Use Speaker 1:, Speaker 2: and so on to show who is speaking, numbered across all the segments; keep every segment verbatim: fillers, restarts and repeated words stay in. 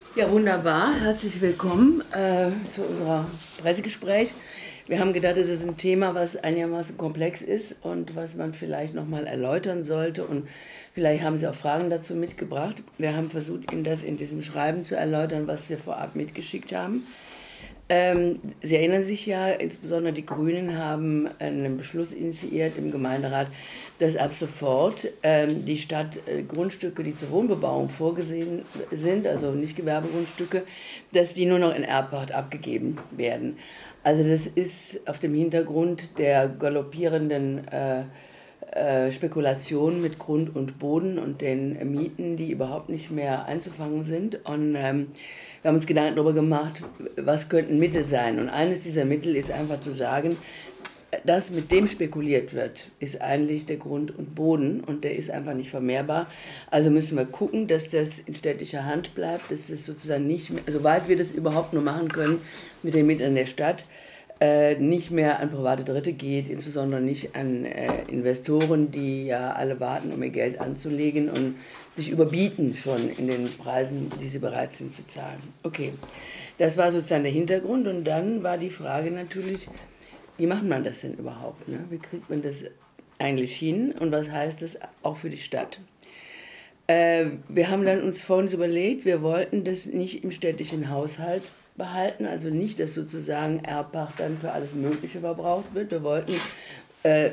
Speaker 1: Ja, wunderbar. Herzlich willkommen äh, zu unserem Pressegespräch. Wir haben gedacht, es ist ein Thema, was einigermaßen komplex ist und was man vielleicht nochmal erläutern sollte. Und vielleicht haben Sie auch Fragen dazu mitgebracht. Wir haben versucht, Ihnen das in diesem Schreiben zu erläutern, was wir vorab mitgeschickt haben. Ähm, Sie erinnern sich ja, insbesondere die Grünen haben einen Beschluss initiiert im Gemeinderat, dass ab sofort ähm, die Stadt äh, Grundstücke, die zur Wohnbebauung vorgesehen sind, also nicht Gewerbegrundstücke, dass die nur noch in Erbpacht abgegeben werden. Also das ist auf dem Hintergrund der galoppierenden äh, äh, Spekulation mit Grund und Boden und den Mieten, die überhaupt nicht mehr einzufangen sind. Und ähm, wir haben uns Gedanken darüber gemacht, was könnten Mittel sein. Und eines dieser Mittel ist einfach zu sagen, das, mit dem spekuliert wird, ist eigentlich der Grund und Boden und der ist einfach nicht vermehrbar. Also müssen wir gucken, dass das in städtischer Hand bleibt, dass das sozusagen nicht mehr, soweit wir das überhaupt nur machen können mit den Mitteln der Stadt, äh, nicht mehr an private Dritte geht, insbesondere nicht an äh, Investoren, die ja alle warten, um ihr Geld anzulegen und sich überbieten schon in den Preisen, die sie bereit sind zu zahlen. Okay, das war sozusagen der Hintergrund und dann war die Frage natürlich, wie macht man das denn überhaupt? Ne? Wie kriegt man das eigentlich hin und was heißt das auch für die Stadt? Äh, wir haben dann uns Folgendes überlegt, wir wollten das nicht im städtischen Haushalt behalten, also nicht, dass sozusagen Erbpacht dann für alles Mögliche verbraucht wird. Wir wollten äh,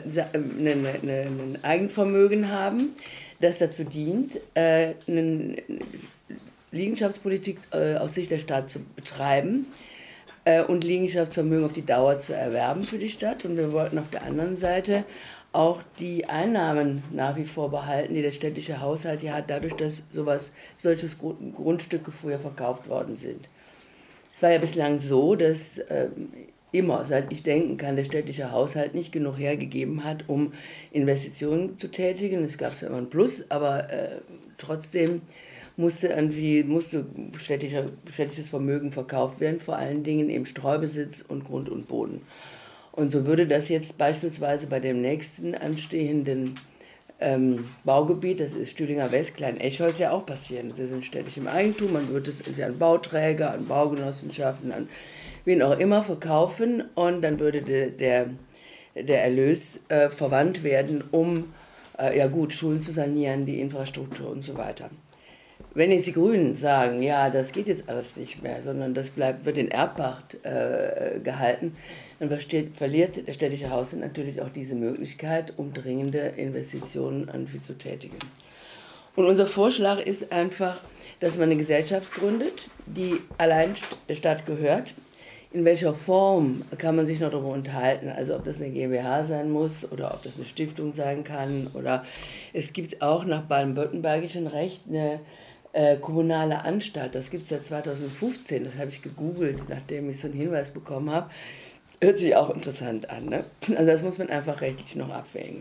Speaker 1: ein Eigenvermögen haben, das dazu dient, äh, eine Liegenschaftspolitik äh, aus Sicht der Stadt zu betreiben äh, und Liegenschaftsvermögen auf die Dauer zu erwerben für die Stadt. Und wir wollten auf der anderen Seite auch die Einnahmen nach wie vor behalten, die der städtische Haushalt hier hat, dadurch, dass sowas, solche Grundstücke früher verkauft worden sind. Es war ja bislang so, dass äh, immer, seit ich denken kann, der städtische Haushalt nicht genug hergegeben hat, um Investitionen zu tätigen. Es gab zwar immer ein Plus, aber äh, trotzdem musste, irgendwie, musste städtischer, städtisches Vermögen verkauft werden, vor allen Dingen im Streubesitz und Grund und Boden. Und so würde das jetzt beispielsweise bei dem nächsten anstehenden ähm, Baugebiet, das ist Stühlinger West, Klein-Eschholz, ja auch passieren. Das ist in städtischem Eigentum, man wird es entweder an Bauträger, an Baugenossenschaften, an wen auch immer verkaufen und dann würde de, der, der Erlös äh, verwandt werden, um äh, ja gut, Schulen zu sanieren, die Infrastruktur und so weiter. Wenn jetzt die Grünen sagen, ja, das geht jetzt alles nicht mehr, sondern das bleibt, wird in Erbpacht äh, gehalten, dann versteht, verliert der städtische Haushalt natürlich auch diese Möglichkeit, um dringende Investitionen irgendwie zu tätigen. Und unser Vorschlag ist einfach, dass man eine Gesellschaft gründet, die allein der Stadt gehört. In welcher Form kann man sich noch darüber unterhalten, also ob das eine GmbH sein muss oder ob das eine Stiftung sein kann. Oder es gibt auch nach baden-württembergischem Recht eine äh, kommunale Anstalt, das gibt es seit zweitausendfünfzehn, das habe ich gegoogelt, nachdem ich so einen Hinweis bekommen habe. Hört sich auch interessant an, ne? Also das muss man einfach rechtlich noch abwägen.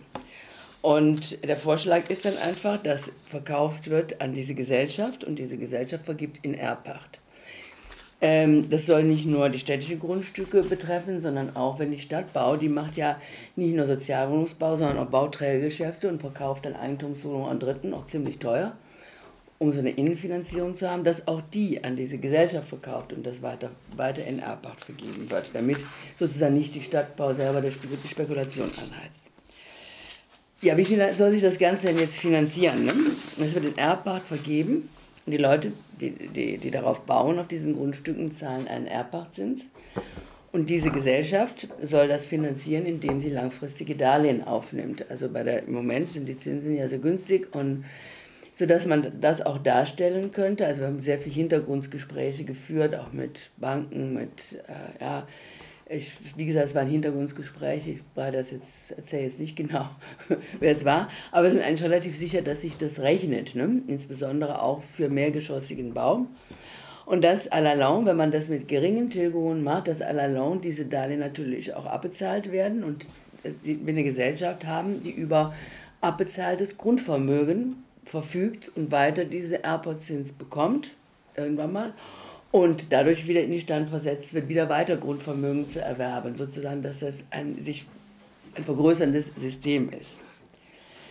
Speaker 1: Und der Vorschlag ist dann einfach, dass verkauft wird an diese Gesellschaft und diese Gesellschaft vergibt in Erbpacht. Ähm, das soll nicht nur die städtischen Grundstücke betreffen, sondern auch, wenn die Stadt baut, die macht ja nicht nur Sozialwohnungsbau, sondern auch Bauträgergeschäfte und verkauft dann Eigentumswohnungen an Dritten, auch ziemlich teuer, um so eine Innenfinanzierung zu haben, dass auch die an diese Gesellschaft verkauft und das weiter, weiter in Erbpacht vergeben wird, damit sozusagen nicht die Stadtbau selber die Spekulation anheizt. Ja, wie soll sich das Ganze denn jetzt finanzieren? Ne? Es wird in Erbpacht vergeben und die Leute, die, die, die darauf bauen, auf diesen Grundstücken, zahlen einen Erbpachtzins. Und diese Gesellschaft soll das finanzieren, indem sie langfristige Darlehen aufnimmt. Also bei der, im Moment sind die Zinsen ja sehr günstig und sodass man das auch darstellen könnte. Also wir haben sehr viele Hintergrundgespräche geführt, auch mit Banken, mit, äh, ja, ich, wie gesagt, es war ein Hintergrundgespräch, ich war das jetzt, erzähle jetzt nicht genau, wer es war, aber wir sind eigentlich relativ sicher, dass sich das rechnet, ne? Insbesondere auch für mehrgeschossigen Bau. Und dass à la longue, wenn man das mit geringen Tilgungen macht, dass à la longue diese Darlehen natürlich auch abbezahlt werden und wir eine Gesellschaft haben, die über abbezahltes Grundvermögen verfügt und weiter diese Erbpachtzins bekommt, irgendwann mal, und dadurch wieder in die Stand versetzt wird, wieder weiter Grundvermögen zu erwerben, sozusagen, dass das ein sich ein vergrößerndes System ist.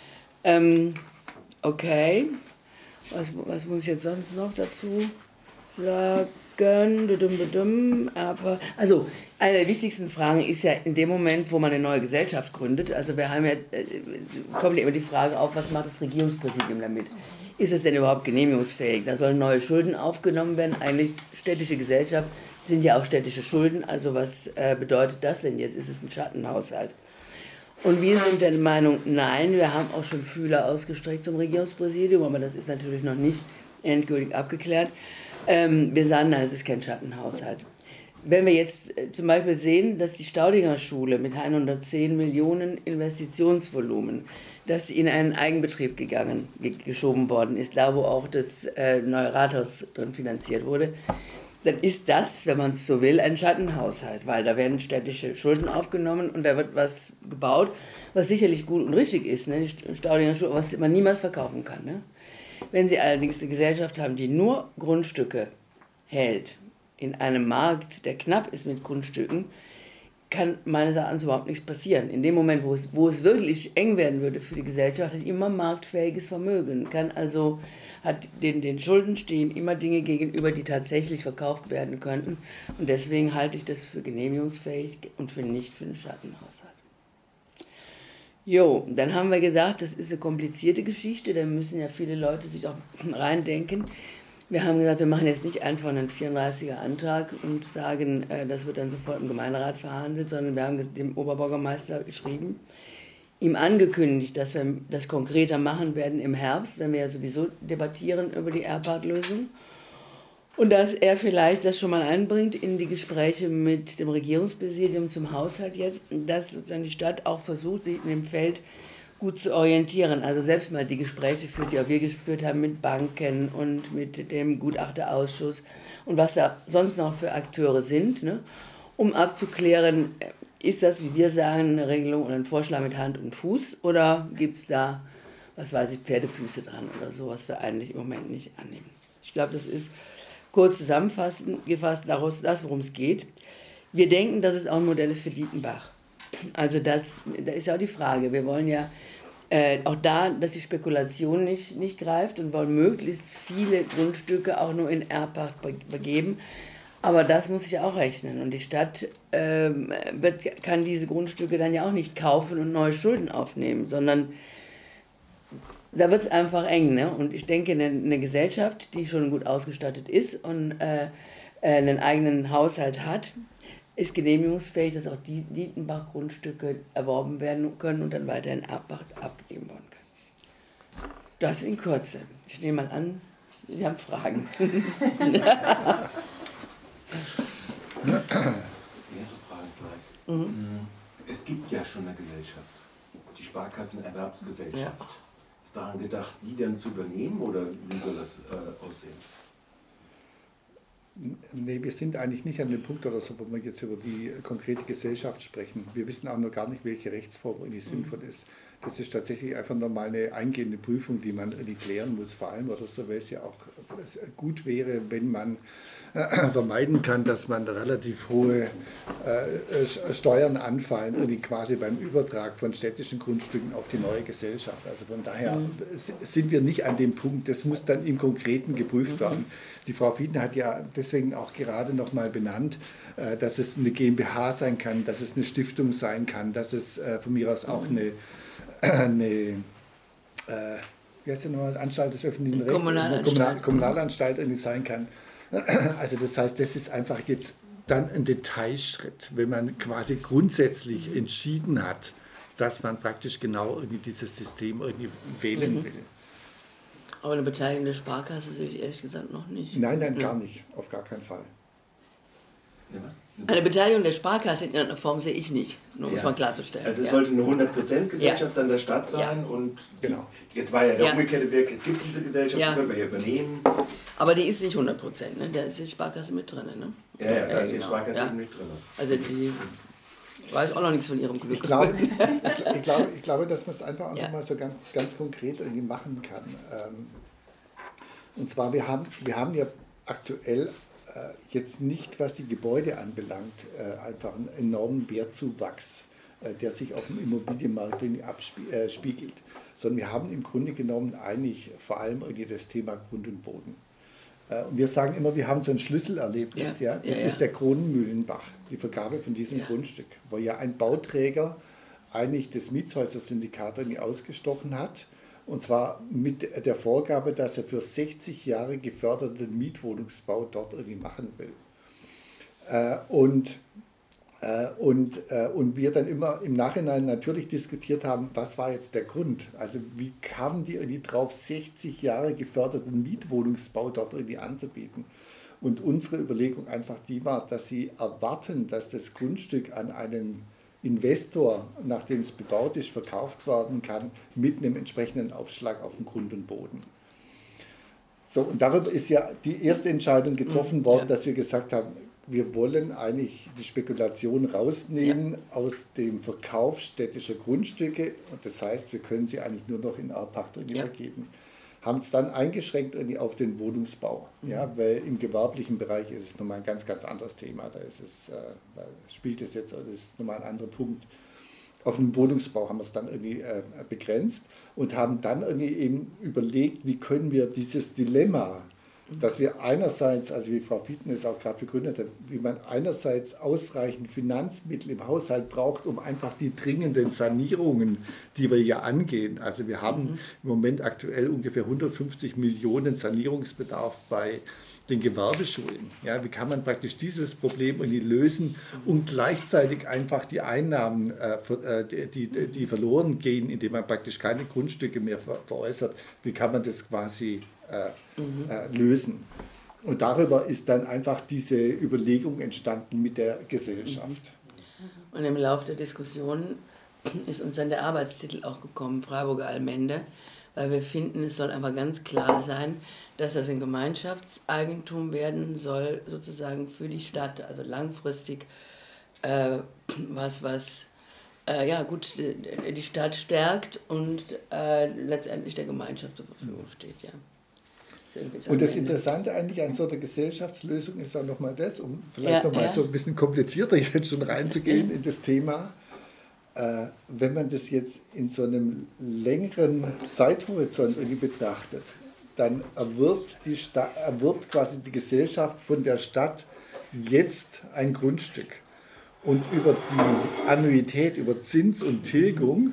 Speaker 1: Ähm, okay, was, was muss ich jetzt sonst noch dazu sagen, aber also eine der wichtigsten Fragen ist ja in dem Moment, wo man eine neue Gesellschaft gründet, also wir haben ja, kommt ja immer die Frage auf, was macht das Regierungspräsidium damit? Ist es denn überhaupt genehmigungsfähig? Da sollen neue Schulden aufgenommen werden, eigentlich städtische Gesellschaft sind ja auch städtische Schulden, also was äh, bedeutet das denn jetzt? Ist es ein Schattenhaushalt? Und wir sind der Meinung, nein, wir haben auch schon Fühler ausgestreckt zum Regierungspräsidium, aber das ist natürlich noch nicht endgültig abgeklärt. Ähm, wir sagen, nein, es ist kein Schattenhaushalt. Wenn wir jetzt äh, zum Beispiel sehen, dass die Staudinger Schule mit hundertzehn Millionen Investitionsvolumen, dass sie in einen Eigenbetrieb gegangen, ge- geschoben worden ist, da wo auch das äh, neue Rathaus drin finanziert wurde, dann ist das, wenn man es so will, ein Schattenhaushalt, weil da werden städtische Schulden aufgenommen und da wird was gebaut, was sicherlich gut und richtig ist, ne? Die Staudinger Schule, was man niemals verkaufen kann. Ne? Wenn Sie allerdings eine Gesellschaft haben, die nur Grundstücke hält, in einem Markt, der knapp ist mit Grundstücken, kann meines Erachtens überhaupt nichts passieren. In dem Moment, wo es, wo es wirklich eng werden würde für die Gesellschaft, hat immer marktfähiges Vermögen, kann also hat den, den Schulden stehen immer Dinge gegenüber, die tatsächlich verkauft werden könnten. Und deswegen halte ich das für genehmigungsfähig und für nicht für einen Schattenhaushalt. Jo, dann haben wir gesagt, das ist eine komplizierte Geschichte, da müssen ja viele Leute sich auch reindenken. Wir haben gesagt, wir machen jetzt nicht einfach einen vierunddreißiger Antrag und sagen, äh, das wird dann sofort im Gemeinderat verhandelt, sondern wir haben dem Oberbürgermeister geschrieben, ihm angekündigt, dass wir das konkreter machen werden im Herbst, wenn wir ja sowieso debattieren über die Erbpart-Lösung. Und dass er vielleicht das schon mal einbringt in die Gespräche mit dem Regierungspräsidium zum Haushalt jetzt, dass sozusagen die Stadt auch versucht, sich in dem Feld gut zu orientieren. Also selbst mal die Gespräche führt, die auch wir geführt haben mit Banken und mit dem Gutachterausschuss und was da sonst noch für Akteure sind, ne, um abzuklären, ist das, wie wir sagen, eine Regelung oder ein Vorschlag mit Hand und Fuß oder gibt es da, was weiß ich, Pferdefüße dran oder so, was wir eigentlich im Moment nicht annehmen. Ich glaube, das ist kurz zusammengefasst daraus das, worum es geht. Wir denken, dass es auch ein Modell ist für Dietenbach. Also das, da ist ja auch die Frage, wir wollen ja äh, auch da, dass die Spekulation nicht, nicht greift und wollen möglichst viele Grundstücke auch nur in Erbpacht begeben. Aber das muss sich auch rechnen und die Stadt äh, wird, kann diese Grundstücke dann ja auch nicht kaufen und neue Schulden aufnehmen, sondern da wird es einfach eng. Ne? Und ich denke, eine, eine Gesellschaft, die schon gut ausgestattet ist und äh, einen eigenen Haushalt hat, ist genehmigungsfähig, dass auch die Dietenbach-Grundstücke erworben werden können und dann weiter in Erbpacht abgegeben werden können. Das in Kürze. Ich nehme mal an, Sie haben Fragen.
Speaker 2: Mehrere Fragen vielleicht. Mhm. Es gibt ja schon eine Gesellschaft, die Sparkassenerwerbsgesellschaft. Ja. Ist daran gedacht, die dann zu übernehmen oder wie soll das äh, aussehen?
Speaker 3: Nee, wir sind eigentlich nicht an dem Punkt oder so, wo wir jetzt über die konkrete Gesellschaft sprechen. Wir wissen auch noch gar nicht, welche Rechtsform irgendwie sinnvoll ist. Das ist tatsächlich einfach nochmal eine eingehende Prüfung, die man irgendwie klären muss. Vor allem oder so, weil es ja auch gut wäre, wenn man äh, vermeiden kann, dass man relativ hohe äh, Steuern anfallen, irgendwie quasi beim Übertrag von städtischen Grundstücken auf die neue Gesellschaft. Also von daher mhm. sind wir nicht an dem Punkt. Das muss dann im Konkreten geprüft werden. Mhm. Die Frau Fiedler hat ja deswegen auch gerade nochmal benannt, äh, dass es eine GmbH sein kann, dass es eine Stiftung sein kann, dass es äh, von mir aus auch eine eine, äh, wie heißt die nochmal, Anstalt des öffentlichen Rechts,
Speaker 1: Kommunalanstalt.
Speaker 3: Kommunal, Kommunalanstalt irgendwie sein kann. Also das heißt, das ist einfach jetzt dann ein Detailschritt, wenn man quasi grundsätzlich entschieden hat, dass man praktisch genau irgendwie dieses System irgendwie wählen will.
Speaker 1: Aber eine Beteiligung der Sparkasse sehe ich ehrlich gesagt noch nicht.
Speaker 3: Nein, nein, gar nicht, auf gar keinen Fall.
Speaker 2: Ja, was?
Speaker 1: Eine Beteiligung der Sparkasse in irgendeiner Form sehe ich nicht, nur um es
Speaker 2: ja.
Speaker 1: mal klarzustellen.
Speaker 2: Also es
Speaker 1: ja.
Speaker 2: sollte eine hundert Prozent Gesellschaft
Speaker 1: ja.
Speaker 2: an der Stadt sein
Speaker 1: ja.
Speaker 2: und die,
Speaker 3: genau.
Speaker 2: Jetzt war ja der
Speaker 1: ja.
Speaker 2: umgekehrte Weg, es gibt diese Gesellschaft,
Speaker 1: ja.
Speaker 2: die können wir ja übernehmen.
Speaker 1: Aber die ist nicht hundert Prozent, ne? Da ist die Sparkasse mit drin. Ne?
Speaker 2: Ja, ja, da
Speaker 1: ja,
Speaker 2: ist die
Speaker 1: genau.
Speaker 2: Sparkasse
Speaker 1: ja.
Speaker 2: mit drin.
Speaker 1: Also die weiß auch noch nichts von ihrem Glück.
Speaker 3: Ich glaube, ich, ich glaube, ich glaube dass man es einfach auch
Speaker 1: ja.
Speaker 3: noch mal so ganz, ganz konkret irgendwie machen kann. Und zwar, wir haben, wir haben ja aktuell jetzt nicht, was die Gebäude anbelangt, einfach einen enormen Wertzuwachs, der sich auf dem Immobilienmarkt abspiegelt, sondern wir haben im Grunde genommen eigentlich vor allem irgendwie das Thema Grund und Boden. Wir sagen immer, wir haben so ein Schlüsselerlebnis. Ja, ja? Das ja, ja. ist der Kronenmühlenbach, die Vergabe von diesem ja. Grundstück, wo ja ein Bauträger eigentlich das Mietshäuser-Syndikat irgendwie ausgestochen hat. Und zwar mit der Vorgabe, dass er für sechzig Jahre geförderten Mietwohnungsbau dort irgendwie machen will. Und, und, und wir dann immer im Nachhinein natürlich diskutiert haben, was war jetzt der Grund? Also wie kamen die irgendwie drauf, sechzig Jahre geförderten Mietwohnungsbau dort irgendwie anzubieten? Und unsere Überlegung einfach die war, dass sie erwarten, dass das Grundstück an einen Investor, nachdem es bebaut ist, verkauft werden kann, mit einem entsprechenden Aufschlag auf dem Grund und Boden. So, und darüber ist ja die erste Entscheidung getroffen worden, ja. dass wir gesagt haben, wir wollen eigentlich die Spekulation rausnehmen ja. aus dem Verkauf städtischer Grundstücke. Und das heißt, wir können sie eigentlich nur noch in Erbpacht ja. vergeben. Haben es dann eingeschränkt irgendwie auf den Wohnungsbau, mhm. ja, weil im gewerblichen Bereich ist es nochmal ein ganz, ganz anderes Thema. Da, ist es, äh, da spielt es jetzt, das ist nochmal ein anderer Punkt. Auf dem Wohnungsbau haben wir es dann irgendwie äh, begrenzt und haben dann irgendwie eben überlegt, wie können wir dieses Dilemma, dass wir einerseits, also wie Frau Fieten es auch gerade begründet hat, wie man einerseits ausreichend Finanzmittel im Haushalt braucht, um einfach die dringenden Sanierungen, die wir ja angehen. Also wir haben mhm. im Moment aktuell ungefähr hundertfünfzig Millionen Sanierungsbedarf bei den Gewerbeschulen. Ja, wie kann man praktisch dieses Problem irgendwie lösen und gleichzeitig einfach die Einnahmen, äh, die, die, die verloren gehen, indem man praktisch keine Grundstücke mehr ver veräußert, wie kann man das quasi äh, mhm. äh, lösen? Und darüber ist dann einfach diese Überlegung entstanden mit der Gesellschaft.
Speaker 1: Und im Laufe der Diskussion ist uns dann der Arbeitstitel auch gekommen, Freiburger Allmende, weil wir finden, es soll einfach ganz klar sein, dass das ein Gemeinschaftseigentum werden soll, sozusagen für die Stadt, also langfristig äh, was, was äh, ja, gut, die, die Stadt stärkt und äh, letztendlich der Gemeinschaft zur Verfügung steht. Ja.
Speaker 3: Und das Interessante eigentlich an so einer Gesellschaftslösung ist auch nochmal das, um vielleicht ja, nochmal ja. so ein bisschen komplizierter jetzt schon reinzugehen in das Thema. Äh, wenn man das jetzt in so einem längeren Zeithorizont irgendwie betrachtet, dann erwirbt, die Stadt, erwirbt quasi die Gesellschaft von der Stadt jetzt ein Grundstück. Und über die Annuität, über Zins und Tilgung,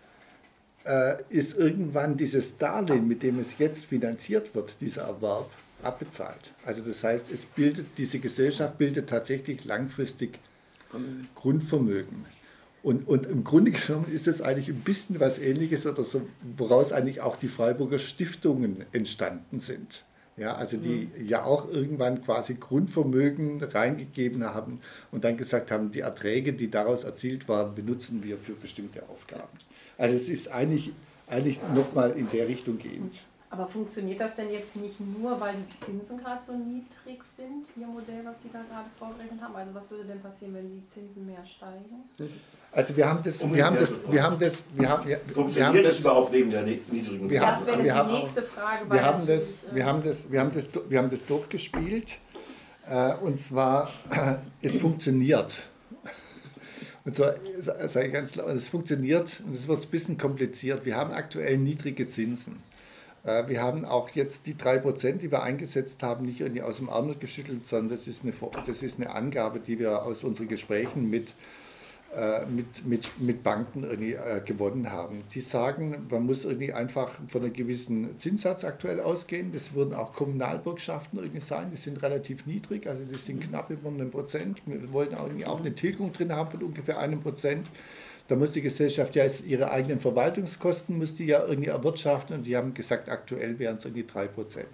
Speaker 3: äh, ist irgendwann dieses Darlehen, mit dem es jetzt finanziert wird, dieser Erwerb, abbezahlt. Also das heißt, es bildet, diese Gesellschaft bildet tatsächlich langfristig Grundvermögen. Und, und im Grunde genommen ist es eigentlich ein bisschen was Ähnliches, oder so, woraus eigentlich auch die Freiburger Stiftungen entstanden sind. Ja, also die mhm. ja auch irgendwann quasi Grundvermögen reingegeben haben und dann gesagt haben, die Erträge, die daraus erzielt waren, benutzen wir für bestimmte Aufgaben. Also es ist eigentlich, eigentlich nochmal in der Richtung gehend.
Speaker 4: Aber funktioniert das denn jetzt nicht nur, weil die Zinsen gerade so niedrig sind, Ihr Modell, was Sie da gerade vorgerechnet haben? Also was würde denn passieren, wenn die Zinsen mehr steigen?
Speaker 3: Also wir haben das, wir haben das, wir haben das, wir haben, wir,
Speaker 2: Funktioniert
Speaker 3: wir haben das,
Speaker 2: das überhaupt wegen der niedrigen Zinsen?
Speaker 4: Das wäre die nächste Frage.
Speaker 3: Wir haben das, wir haben das, wir haben das, wir haben das durchgespielt und zwar, es funktioniert. Und zwar sage ich ganz klar, es funktioniert und es wird ein bisschen kompliziert. Wir haben aktuell niedrige Zinsen. Wir haben auch jetzt die drei Prozent, die wir eingesetzt haben, nicht irgendwie aus dem Ärmel geschüttelt, sondern das ist eine, das ist eine Angabe, die wir aus unseren Gesprächen mit, äh, mit, mit, mit Banken irgendwie, äh, gewonnen haben. Die sagen, man muss irgendwie einfach von einem gewissen Zinssatz aktuell ausgehen. Das würden auch Kommunalbürgschaften irgendwie sein, die sind relativ niedrig, also die sind knapp über einem Prozent. Wir wollten auch, auch eine Tilgung drin haben von ungefähr einem Prozent. Da muss die Gesellschaft ja jetzt ihre eigenen Verwaltungskosten muss die ja irgendwie erwirtschaften und die haben gesagt, aktuell wären es irgendwie drei Prozent.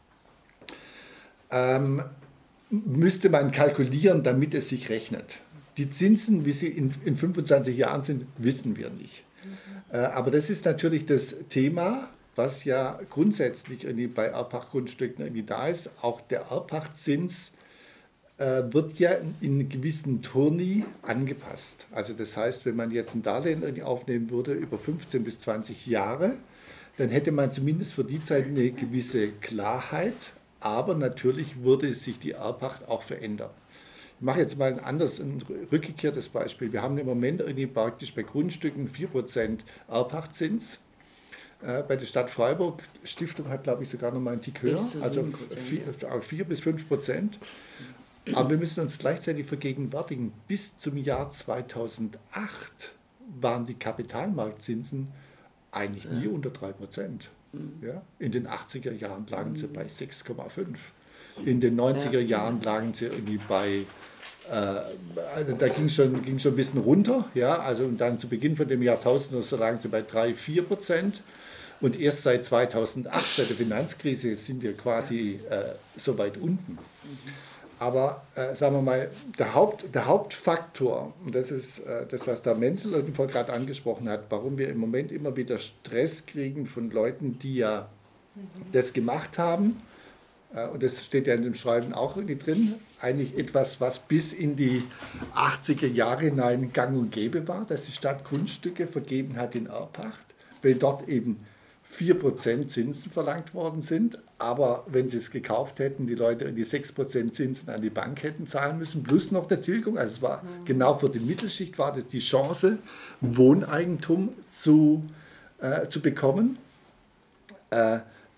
Speaker 3: Ähm, müsste man kalkulieren, damit es sich rechnet. Die Zinsen, wie sie in, in fünfundzwanzig Jahren sind, wissen wir nicht. Mhm. Äh, aber das ist natürlich das Thema, was ja grundsätzlich irgendwie bei Erbpachtgrundstücken irgendwie da ist. Auch der Erbpachtzins wird ja in gewissen Turni angepasst. Also das heißt, wenn man jetzt ein Darlehen irgendwie aufnehmen würde über fünfzehn bis zwanzig Jahre, dann hätte man zumindest für die Zeit eine gewisse Klarheit, aber natürlich würde sich die Erbpacht auch verändern. Ich mache jetzt mal ein anderes, ein rückgekehrtes Beispiel. Wir haben im Moment irgendwie praktisch bei Grundstücken vier Prozent Erbpachtzins. Äh, bei der Stadt Freiburg, Stiftung hat, glaube ich, sogar noch mal einen Tick höher, also vier bis fünf Prozent. Aber wir müssen uns gleichzeitig vergegenwärtigen, bis zum Jahr zweitausendacht waren die Kapitalmarktzinsen eigentlich nie ja. unter drei Prozent. Ja? In den achtziger Jahren lagen sie bei sechs Komma fünf. In den neunziger Jahren lagen sie irgendwie bei, äh, also da ging schon, ging schon ein bisschen runter, ja? Also und dann zu Beginn von dem Jahrtausend so lagen sie bei drei, vier Prozent. Und erst seit zweitausendacht, seit der Finanzkrise, sind wir quasi äh, so weit unten. Aber äh, sagen wir mal, der, Haupt, der Hauptfaktor, und das ist äh, das, was der Menzel irgendwo gerade angesprochen hat, warum wir im Moment immer wieder Stress kriegen von Leuten, die ja mhm. das gemacht haben, äh, und das steht ja in dem Schreiben auch irgendwie drin, eigentlich etwas, was bis in die achtziger Jahre hinein gang und gäbe war, dass die Stadt Grundstücke vergeben hat in Erbpacht, weil dort eben vier Prozent Zinsen verlangt worden sind, aber wenn sie es gekauft hätten, die Leute die sechs Prozent Zinsen an die Bank hätten zahlen müssen, plus noch der Tilgung. Also es war mhm. genau für die Mittelschicht war das die Chance, Wohneigentum zu, äh, zu bekommen. Äh,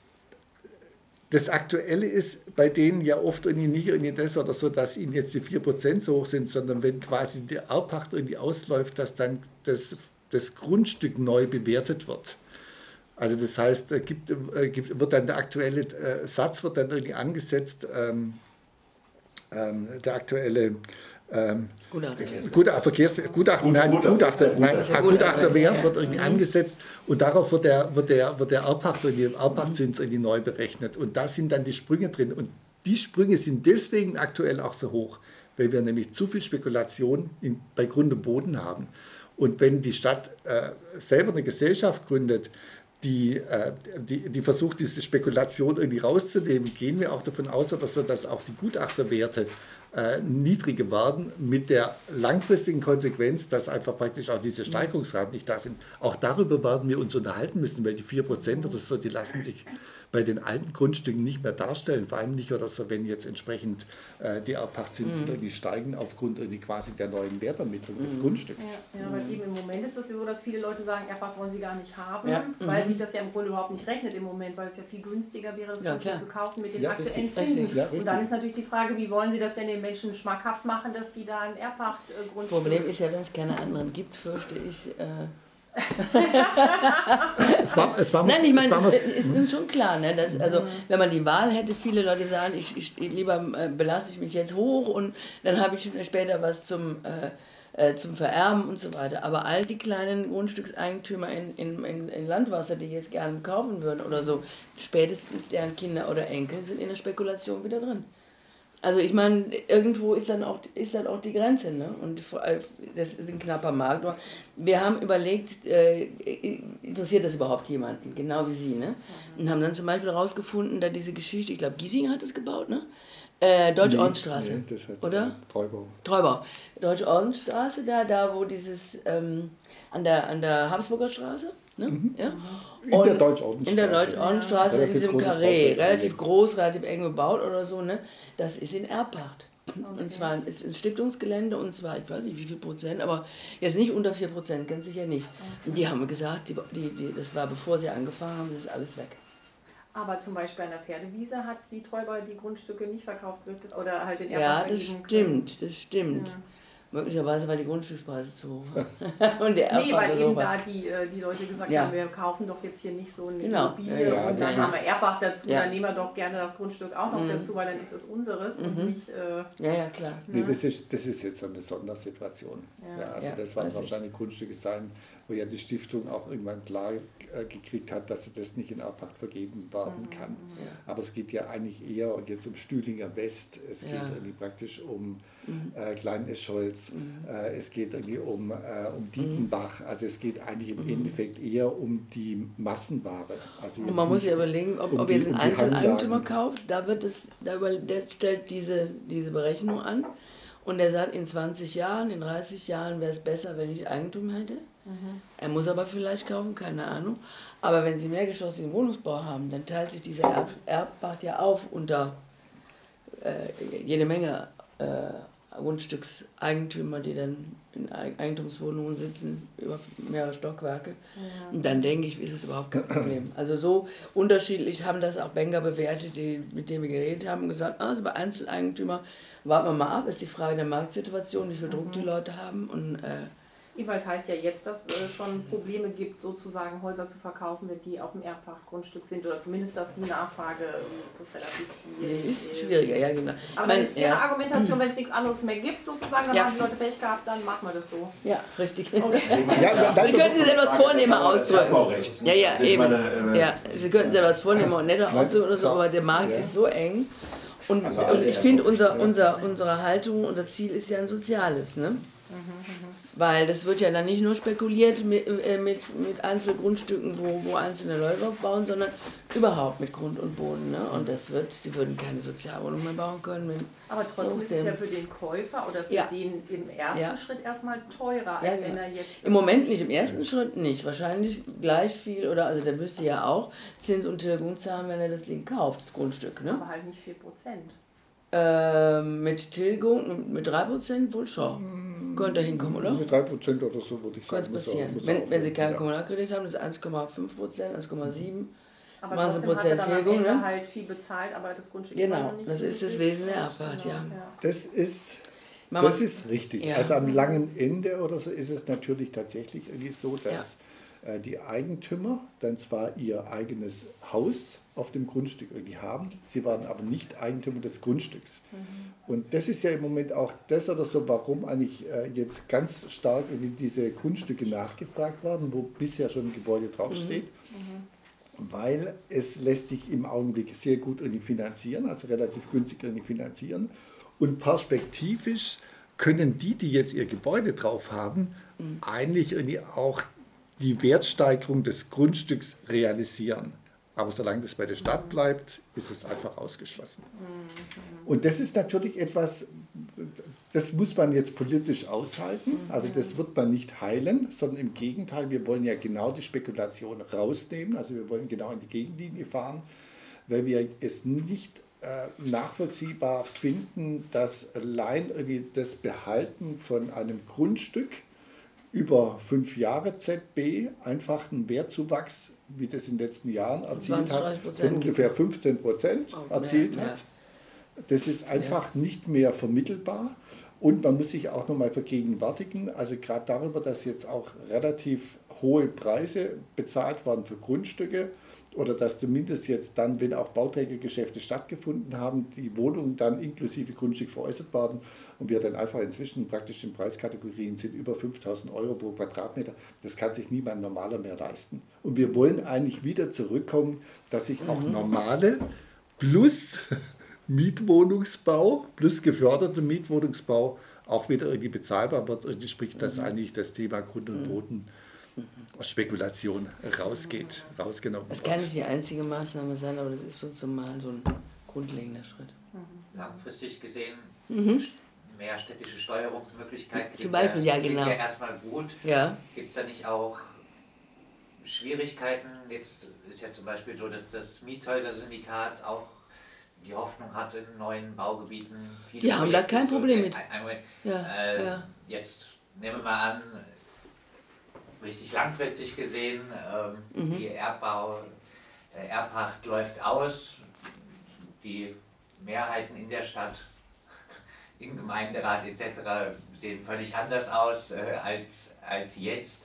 Speaker 3: das Aktuelle ist bei denen ja oft irgendwie nicht irgendwie das oder so, dass ihnen jetzt die vier Prozent so hoch sind, sondern wenn quasi die Erbpacht irgendwie ausläuft, dass dann das, das Grundstück neu bewertet wird. Also das heißt, gibt, gibt, wird dann der aktuelle äh, Satz wird dann irgendwie angesetzt, ähm, ähm, der aktuelle ähm, Gutachter, Verkehrs, Gutachter, nein, Gutachter, nein, Gutachterwert wird irgendwie angesetzt und darauf wird der, wird der, wird der Erbpacht oder die Erbpachtzins irgendwie neu berechnet. Und da sind dann die Sprünge drin. Und die Sprünge sind deswegen aktuell auch so hoch, weil wir nämlich zu viel Spekulation in, bei Grund und Boden haben. Und wenn die Stadt äh, selber eine Gesellschaft gründet, Die, äh, die, die versucht, diese Spekulation irgendwie rauszunehmen, gehen wir auch davon aus, oder so, dass auch die Gutachterwerte äh, niedriger werden, mit der langfristigen Konsequenz, dass einfach praktisch auch diese Steigerungsraten nicht da sind. Auch darüber werden wir uns unterhalten müssen, weil die vier Prozent oder so, die lassen sich bei den alten Grundstücken nicht mehr darstellen, vor allem nicht oder so, wenn jetzt entsprechend äh, die Erbpachtzinsen mhm. irgendwie steigen aufgrund irgendwie quasi der neuen Wertermittlung mhm. des Grundstücks.
Speaker 4: Ja, ja, weil eben im Moment ist es ja so, dass viele Leute sagen, Erbpacht wollen sie gar nicht haben,
Speaker 1: ja.
Speaker 4: weil
Speaker 1: mhm.
Speaker 4: sich das ja im Grunde überhaupt nicht rechnet im Moment, weil es ja viel günstiger wäre, das
Speaker 1: ja,
Speaker 4: Grundstück
Speaker 1: klar.
Speaker 4: zu kaufen mit den
Speaker 3: ja,
Speaker 4: aktuellen
Speaker 3: richtig.
Speaker 4: Zinsen.
Speaker 3: Ja,
Speaker 4: und dann ist natürlich die Frage, wie wollen sie das denn den Menschen schmackhaft machen, dass die da ein Erbpachtgrundstück...
Speaker 1: Das Problem ist ja, wenn es keine anderen gibt, fürchte ich... Äh
Speaker 3: es war, es war
Speaker 1: Nein, ich meine,
Speaker 3: es,
Speaker 1: es ist, ist schon klar, ne, dass, also wenn man die Wahl hätte, viele Leute sagen, ich, ich lieber äh, belasse ich mich jetzt hoch und dann habe ich später was zum, äh, äh, zum Vererben und so weiter. Aber all die kleinen Grundstückseigentümer in, in, in, in Landwasser, die jetzt gerne kaufen würden oder so, spätestens deren Kinder oder Enkel sind in der Spekulation wieder drin. Also ich meine, irgendwo ist dann auch, ist dann auch die Grenze, ne? Und das ist ein knapper Markt. Wir haben überlegt, äh, interessiert das überhaupt jemanden, genau wie Sie, ne? Und haben dann zum Beispiel herausgefunden, da diese Geschichte, ich glaube Giesing hat das gebaut, ne? Äh, Deutsch-Ordensstraße,
Speaker 3: nee, das hat,
Speaker 1: oder?
Speaker 3: Äh, Treubau.
Speaker 1: Treubau. Deutsch-Ordensstraße, da, da wo dieses, ähm, an der, an der Habsburger Straße, ne?
Speaker 3: Mhm.
Speaker 1: Ja?
Speaker 3: In
Speaker 1: Und
Speaker 3: der Deutsch-Ordensstraße.
Speaker 1: In der Deutsch-Ordensstraße,
Speaker 3: ja.
Speaker 1: in diesem Karree, relativ groß, relativ eng gebaut oder so, ne? Das ist in Erbpacht. Okay. Und zwar ist ein Stiftungsgelände und zwar, ich weiß nicht wie viel Prozent, aber jetzt nicht unter vier Prozent, ganz sicher nicht. Okay. Und die haben gesagt, die, die, die, das war bevor sie angefangen haben, das ist alles weg.
Speaker 4: Aber zum Beispiel an der Pferdewiese hat die Treubau die Grundstücke nicht verkauft oder halt den
Speaker 1: Ja,
Speaker 4: Erbpacht
Speaker 1: das stimmt, das stimmt. Ja. Möglicherweise, weil die Grundstückspreise zu hoch waren. Und der
Speaker 4: nee, weil eben
Speaker 1: so
Speaker 4: da die, die Leute gesagt
Speaker 1: ja.
Speaker 4: haben, wir kaufen doch jetzt hier nicht so eine
Speaker 1: genau.
Speaker 4: Immobilie
Speaker 1: ja, ja,
Speaker 4: und dann haben wir Erbpacht dazu,
Speaker 1: ja.
Speaker 4: dann nehmen wir doch gerne das Grundstück auch noch mhm. dazu, weil dann ist es unseres mhm. und nicht... Äh,
Speaker 1: ja, ja, klar.
Speaker 3: Nee, das ist, das ist jetzt so eine Sondersituation. Ja. Ja, also
Speaker 1: ja,
Speaker 3: das werden wahrscheinlich Grundstücke sein, wo ja die Stiftung auch irgendwann klar äh, gekriegt hat, dass sie das nicht in Erbpacht vergeben werden kann.
Speaker 1: Ja.
Speaker 3: Aber es geht ja eigentlich eher jetzt um Stühlinger West, es geht
Speaker 1: ja.
Speaker 3: irgendwie praktisch um mhm. äh, Klein-Escholz, mhm. äh, es geht irgendwie um, äh, um Dietenbach, also es geht eigentlich im mhm. Endeffekt eher um die Massenware. Also
Speaker 1: und man muss sich überlegen, ob,
Speaker 3: um
Speaker 1: ob
Speaker 3: die,
Speaker 1: jetzt ein
Speaker 3: um
Speaker 1: Einzeleigentümer kauft, da wird es, da über, der stellt diese, diese Berechnung an und der sagt, in zwanzig Jahren, in dreißig Jahren wäre es besser, wenn ich Eigentum hätte. Mhm. Er muss aber vielleicht kaufen, keine Ahnung. Aber wenn Sie mehrgeschossigen Wohnungsbau haben, dann teilt sich diese Erb Erbpacht ja auf unter äh, jede Menge äh, Grundstückseigentümer, die dann in Eigentumswohnungen sitzen, über mehrere Stockwerke. Ja. Und dann denke ich, ist es überhaupt kein Problem. Also so unterschiedlich haben das auch Banker bewertet, die, mit denen wir geredet haben und gesagt, also bei Einzeleigentümer warten wir mal ab, ist die Frage der Marktsituation, wie viel Druck mhm. die Leute haben. Und, äh,
Speaker 4: weil es heißt ja jetzt, dass es äh, schon Probleme gibt, sozusagen Häuser zu verkaufen, wenn die auf dem Erbpachtgrundstück sind. Oder zumindest, dass die Nachfrage, das ist relativ schwierig.
Speaker 1: Nee, ist schwieriger, ja genau.
Speaker 4: Aber dann ist Ihre ja. Argumentation, wenn es nichts anderes mehr gibt, sozusagen, dann ja. haben die Leute Pech gehabt, dann machen wir das so.
Speaker 1: Ja, richtig.
Speaker 4: Okay.
Speaker 1: Ja, Sie könnten es etwas vornehmer ausdrücken. Ja, ja, eben. Meine, äh, ja, Sie könnten es etwas vornehmer und netter ausdrücken oder so, aber der Markt ja. ist so eng. Und, also und ich finde, unser, unser, unsere Haltung, unser Ziel ist ja ein soziales, ne? Weil das wird ja dann nicht nur spekuliert mit, äh, mit, mit Einzelgrundstücken, wo, wo einzelne Leute drauf bauen, sondern überhaupt mit Grund und Boden. Ne? Und das wird, sie würden keine Sozialwohnung mehr bauen können. Wenn
Speaker 4: aber trotzdem so ist es ja für den Käufer oder für ja. den im ersten ja. Schritt erstmal teurer, als ja, wenn er jetzt...
Speaker 1: Im Moment nicht, im ersten Schritt nicht. Wahrscheinlich gleich viel, oder also der müsste ja auch Zins und Tilgung zahlen, wenn er das Ding kauft, das Grundstück. Ne?
Speaker 4: Aber halt nicht vier Prozent.
Speaker 1: Äh, mit Tilgung, mit drei Prozent wohl schon. Könnte er hinkommen, oder?
Speaker 3: Mit drei Prozent oder so würde ich sagen.
Speaker 1: Könnte passieren. Muss wenn, wenn Sie keinen ja. Kommunalkredit haben, das ist eins Komma fünf Prozent, eins Komma sieben.
Speaker 4: Aber machen Sie Prozent hat er dann Tilgung, am Ende ne? halt viel bezahlt, aber das Grundstück
Speaker 1: genau,
Speaker 4: nicht
Speaker 1: das ist das Wesen der Erbpacht,
Speaker 4: genau,
Speaker 1: ja.
Speaker 4: ja.
Speaker 3: Das ist, das ist richtig. Ja. Also am langen Ende oder so ist es natürlich tatsächlich so, dass ja. die Eigentümer dann zwar ihr eigenes Haus auf dem Grundstück irgendwie haben, sie waren aber nicht Eigentümer des Grundstücks. Mhm. Und das ist ja im Moment auch das oder so, warum eigentlich jetzt ganz stark irgendwie diese Grundstücke nachgefragt werden, wo bisher schon ein Gebäude draufsteht. Mhm. Mhm. Weil es lässt sich im Augenblick sehr gut irgendwie finanzieren, also relativ günstig irgendwie finanzieren. Und perspektivisch können die, die jetzt ihr Gebäude drauf haben, mhm. eigentlich irgendwie auch die Wertsteigerung des Grundstücks realisieren. Aber solange das bei der Stadt bleibt, ist es einfach ausgeschlossen. Und das ist natürlich etwas, das muss man jetzt politisch aushalten. Also das wird man nicht heilen, sondern im Gegenteil, wir wollen ja genau die Spekulation rausnehmen. Also wir wollen genau in die Gegenlinie fahren, weil wir es nicht äh, nachvollziehbar finden, dass allein irgendwie das Behalten von einem Grundstück über fünf Jahre Z B einfach einen Wertzuwachs, wie das in den letzten Jahren erzielt hat, von ungefähr fünfzehn Prozent erzielt hat. Das ist einfach nicht mehr vermittelbar. Und man muss sich auch nochmal vergegenwärtigen, also gerade darüber, dass jetzt auch relativ hohe Preise bezahlt werden für Grundstücke oder dass zumindest jetzt dann, wenn auch Bauträgergeschäfte stattgefunden haben, die Wohnungen dann inklusive Grundstück veräußert werden und wir dann einfach inzwischen praktisch in Preiskategorien sind über fünftausend Euro pro Quadratmeter. Das kann sich niemand normaler mehr leisten. Und wir wollen eigentlich wieder zurückkommen, dass sich auch normale plus Mietwohnungsbau, plus geförderter Mietwohnungsbau auch wieder irgendwie bezahlbar wird. Und sprich, dass eigentlich das Thema Grund und Boden aus Spekulation rausgeht, rausgenommen
Speaker 1: wird. Das kann nicht die einzige Maßnahme sein, aber das ist so zumal so ein grundlegender Schritt.
Speaker 5: Langfristig gesehen, mhm. mehr städtische Steuerungsmöglichkeiten.
Speaker 1: Zum Beispiel, ja, genau.
Speaker 5: Ja, erstmal gut.
Speaker 1: Ja.
Speaker 5: Gibt es da nicht auch Schwierigkeiten? Jetzt ist ja zum Beispiel so, dass das Mietshäuser-Syndikat auch die Hoffnung hat in neuen Baugebieten. Viele
Speaker 1: die haben da kein Problem mit.
Speaker 5: Ja, äh, ja. Jetzt nehmen wir mal an, richtig langfristig gesehen, ähm, mhm. die Erbbau, äh, Erbpacht läuft aus, die Mehrheiten in der Stadt, im Gemeinderat et cetera sehen völlig anders aus äh, als, als jetzt.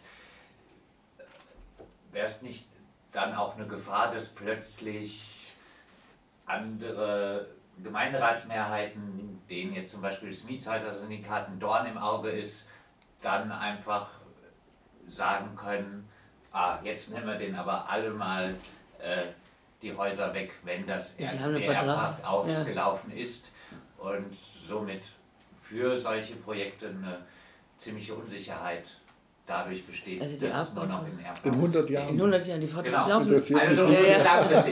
Speaker 5: Wäre es nicht dann auch eine Gefahr, dass plötzlich andere Gemeinderatsmehrheiten, denen jetzt zum Beispiel das Mietshäuser-Syndikat ein Dorn im Auge ist, dann einfach sagen können, ah, jetzt nehmen wir den aber alle mal äh, die Häuser weg, wenn das er Erbpacht ausgelaufen ja. ist und somit für solche Projekte eine ziemliche Unsicherheit dadurch besteht,
Speaker 1: also
Speaker 5: dass es nur noch im Erbpacht
Speaker 3: in hundert Jahren.
Speaker 1: In hundert Jahren die Verträge
Speaker 5: genau.
Speaker 1: laufen.
Speaker 5: Also so ja, langfristig.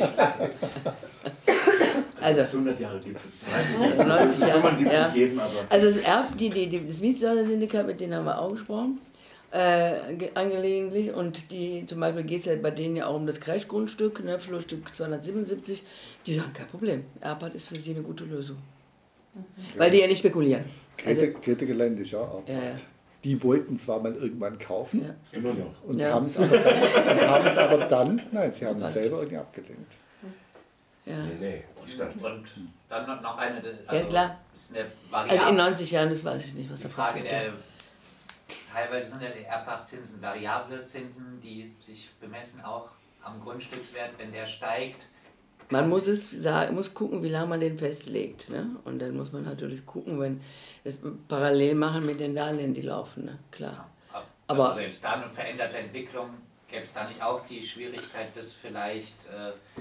Speaker 2: Also es hundert Jahre gibt es, neunzig fünfundsiebzig
Speaker 1: ja.
Speaker 2: geben, aber...
Speaker 1: Also das Erb, die, die, die, das Mietshäuser-Syndikat, mit denen haben wir auch gesprochen, äh, angelegentlich, und die, zum Beispiel geht es ja bei denen ja auch um das Crashgrundstück, ne, Flurstück zweihundertsiebenundsiebzig, die sagen, kein Problem, Erbpacht ist für sie eine gute Lösung. Mhm. Weil die ja nicht spekulieren. Also,
Speaker 3: Greta, Greta Gelände ist auch Arbeit.
Speaker 1: Ja, ja.
Speaker 3: Die wollten zwar mal irgendwann kaufen
Speaker 1: Ja.
Speaker 2: Immer noch.
Speaker 3: und
Speaker 1: Ja.
Speaker 3: haben es aber dann, und haben es aber dann, nein, sie haben es selber irgendwie abgelehnt.
Speaker 1: ja.
Speaker 2: Nee, nee, die Stadt.
Speaker 5: Und dann noch- noch eine, also
Speaker 1: Ja, klar.
Speaker 5: ist eine
Speaker 1: Also in
Speaker 5: Variable.
Speaker 1: neunzig Jahren, das weiß ich nicht, was
Speaker 5: Die
Speaker 1: da
Speaker 5: Frage
Speaker 1: passiert.
Speaker 5: der, teilweise sind ja die Erbpachtzinsen variable Zinsen, die sich bemessen auch am Grundstückswert, wenn der steigt.
Speaker 1: Man muss es sagen, muss gucken, wie lange man den festlegt. Ne? Und dann muss man natürlich gucken, wenn das parallel machen mit den Darlehen, die laufen, ne? Klar.
Speaker 5: Ab-
Speaker 1: Aber-
Speaker 5: also jetzt da eine veränderte Entwicklung, gäbe es da nicht auch die Schwierigkeit, dass vielleicht äh,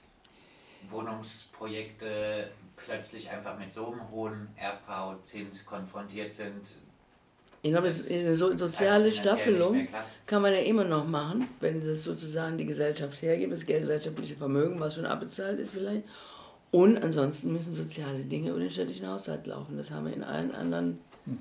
Speaker 5: Wohnungsprojekte plötzlich einfach mit so einem hohen R V-Zins konfrontiert sind?
Speaker 1: Ich glaube,
Speaker 5: Das
Speaker 1: eine so,
Speaker 5: ist
Speaker 1: soziale
Speaker 5: einfach finanziell
Speaker 1: Staffelung
Speaker 5: nicht mehr klar.
Speaker 1: kann man ja immer noch machen, wenn das sozusagen die Gesellschaft hergibt, das gesellschaftliche Vermögen, was schon abbezahlt ist vielleicht. Und ansonsten müssen soziale Dinge über den städtischen Haushalt laufen. Das haben wir in allen anderen,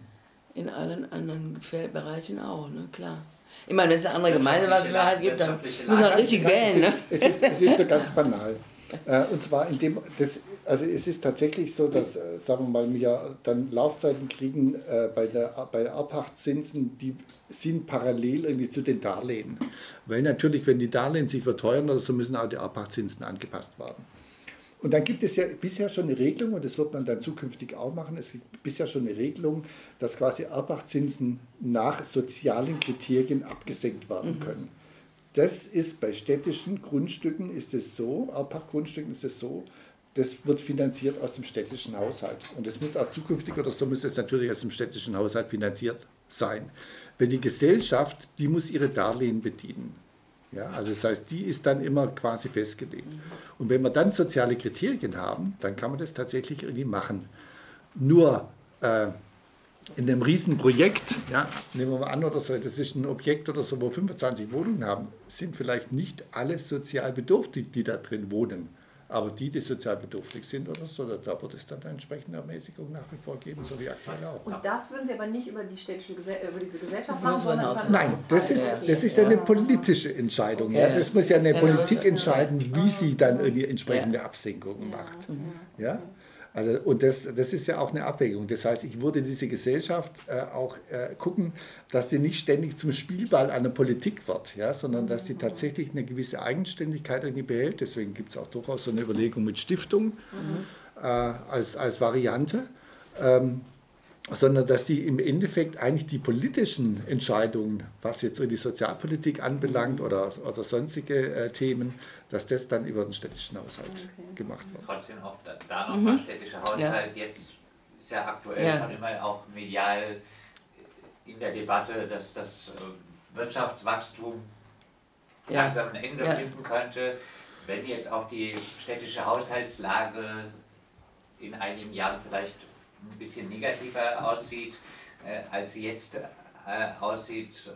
Speaker 1: in allen anderen Gefäl- Bereichen auch, ne? Klar. Ich meine, wenn es eine andere Gemeinde was es halt gibt, dann
Speaker 5: Wirtschaftliche
Speaker 1: muss man
Speaker 5: Lage.
Speaker 1: richtig
Speaker 3: Nein,
Speaker 1: wählen. Ne?
Speaker 3: Es ist, es ist, es ist doch ganz banal. Äh, Und zwar in dem, das, also es ist tatsächlich so, dass, äh, sagen wir mal, wir dann Laufzeiten kriegen äh, bei der, bei der Erbpachtzinsen, die sind parallel irgendwie zu den Darlehen. Weil natürlich, wenn die Darlehen sich verteuern oder so, müssen auch die Erbpachtzinsen angepasst werden. Und dann gibt es ja bisher schon eine Regelung, und das wird man dann zukünftig auch machen, es gibt bisher schon eine Regelung, dass quasi Erbpachtzinsen nach sozialen Kriterien abgesenkt werden können. Das ist bei städtischen Grundstücken ist es so, Erbpachtgrundstücken ist es so, das wird finanziert aus dem städtischen Haushalt. Und das muss auch zukünftig oder so muss es natürlich aus dem städtischen Haushalt finanziert sein. Wenn die Gesellschaft, die muss ihre Darlehen bedienen. Ja, also das heißt, die ist dann immer quasi festgelegt. Und wenn wir dann soziale Kriterien haben, dann kann man das tatsächlich irgendwie machen. Nur äh, in einem Riesenprojekt, ja, nehmen wir mal an oder so, das ist ein Objekt oder so, wo fünfundzwanzig Wohnungen haben, sind vielleicht nicht alle sozial bedürftig, die da drin wohnen. Aber die, die sozial bedürftig sind oder so, da wird es dann eine entsprechende Ermäßigung nach wie vor geben, so wie aktuell auch.
Speaker 4: Und das würden Sie aber nicht über die städtische Gesell über diese Gesellschaft machen, sondern über den
Speaker 3: Nein, das ist, das ist ja eine politische Entscheidung. Ja. Das muss ja eine
Speaker 1: Ja,
Speaker 3: Politik
Speaker 1: ja.
Speaker 3: entscheiden, wie sie dann die entsprechende Absenkung macht. Ja? Also, und das, das ist ja auch eine Abwägung. Das heißt, ich würde diese Gesellschaft äh, auch äh, gucken, dass sie nicht ständig zum Spielball einer Politik wird, ja? Sondern dass sie tatsächlich eine gewisse Eigenständigkeit irgendwie behält. Deswegen gibt es auch durchaus so eine Überlegung mit Stiftung äh, als, als Variante. Ähm, sondern dass die im Endeffekt eigentlich die politischen Entscheidungen, was jetzt die Sozialpolitik anbelangt oder, oder sonstige äh, Themen, dass das dann über den städtischen Haushalt okay. gemacht wird.
Speaker 5: Trotzdem auch da, da nochmal mhm. städtischer Haushalt. Ja. Jetzt ist ja aktuell
Speaker 1: Ja.
Speaker 5: schon immer auch medial in der Debatte, dass das Wirtschaftswachstum ja. langsam ein Ende ja. finden könnte. Wenn jetzt auch die städtische Haushaltslage in einigen Jahren vielleicht ein bisschen negativer aussieht, äh, als sie jetzt äh, aussieht,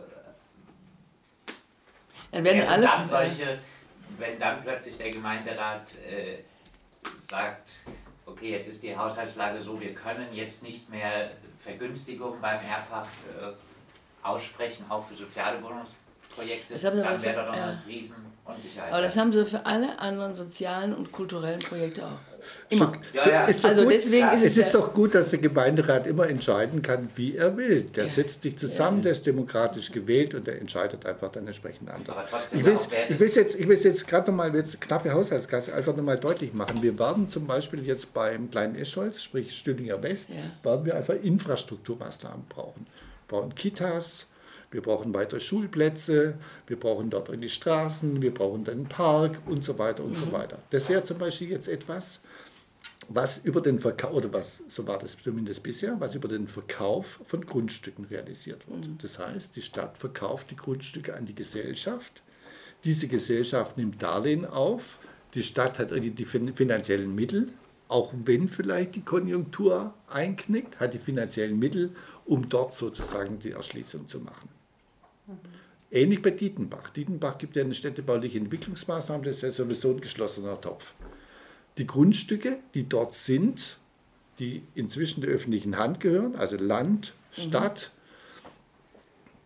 Speaker 1: dann werden alle
Speaker 5: dann solche, wenn dann plötzlich der Gemeinderat äh, sagt, okay, jetzt ist die Haushaltslage so, wir können jetzt nicht mehr Vergünstigung beim Erbpacht äh, aussprechen, auch für soziale Wohnungsprojekte,
Speaker 1: Das haben sie aber
Speaker 5: dann wäre
Speaker 1: für-
Speaker 5: doch noch
Speaker 1: ja.
Speaker 5: eine Riesenunsicherheit.
Speaker 1: Aber das haben sie für alle anderen sozialen und kulturellen Projekte auch. Immer.
Speaker 5: Ja, ja.
Speaker 3: Ist doch
Speaker 1: Also
Speaker 3: gut.
Speaker 1: deswegen ist
Speaker 3: es
Speaker 1: es
Speaker 3: ist
Speaker 1: ja-
Speaker 3: doch gut, dass der Gemeinderat immer entscheiden kann, wie er will. Der setzt sich zusammen, der ist demokratisch gewählt und der entscheidet einfach dann entsprechend anders.
Speaker 5: Aber trotzdem
Speaker 3: Ich will
Speaker 5: auch, wer
Speaker 3: ich will jetzt, ich will jetzt gerade nochmal jetzt knappe Haushaltskasse einfach nochmal deutlich machen. Wir werden zum Beispiel jetzt beim kleinen Eschholz, sprich Stühlinger West,
Speaker 1: Ja.
Speaker 3: werden wir einfach Infrastrukturmaßnahmen brauchen. Wir brauchen Kitas, wir brauchen weitere Schulplätze, wir brauchen dort in die Straßen, wir brauchen dann einen Park und so weiter und so weiter. Das wäre zum Beispiel jetzt etwas, was über den Verkauf, oder was, so war das zumindest bisher, was über den Verkauf von Grundstücken realisiert wird. Das heißt, die Stadt verkauft die Grundstücke an die Gesellschaft. Diese Gesellschaft nimmt Darlehen auf. Die Stadt hat irgendwie die fin- finanziellen Mittel, auch wenn vielleicht die Konjunktur einknickt, hat die finanziellen Mittel, um dort sozusagen die Erschließung zu machen. Ähnlich bei Dietenbach. Dietenbach gibt ja eine städtebauliche Entwicklungsmaßnahme, das ist ja sowieso ein geschlossener Topf. Die Grundstücke, die dort sind, die inzwischen der öffentlichen Hand gehören, also Land, Stadt,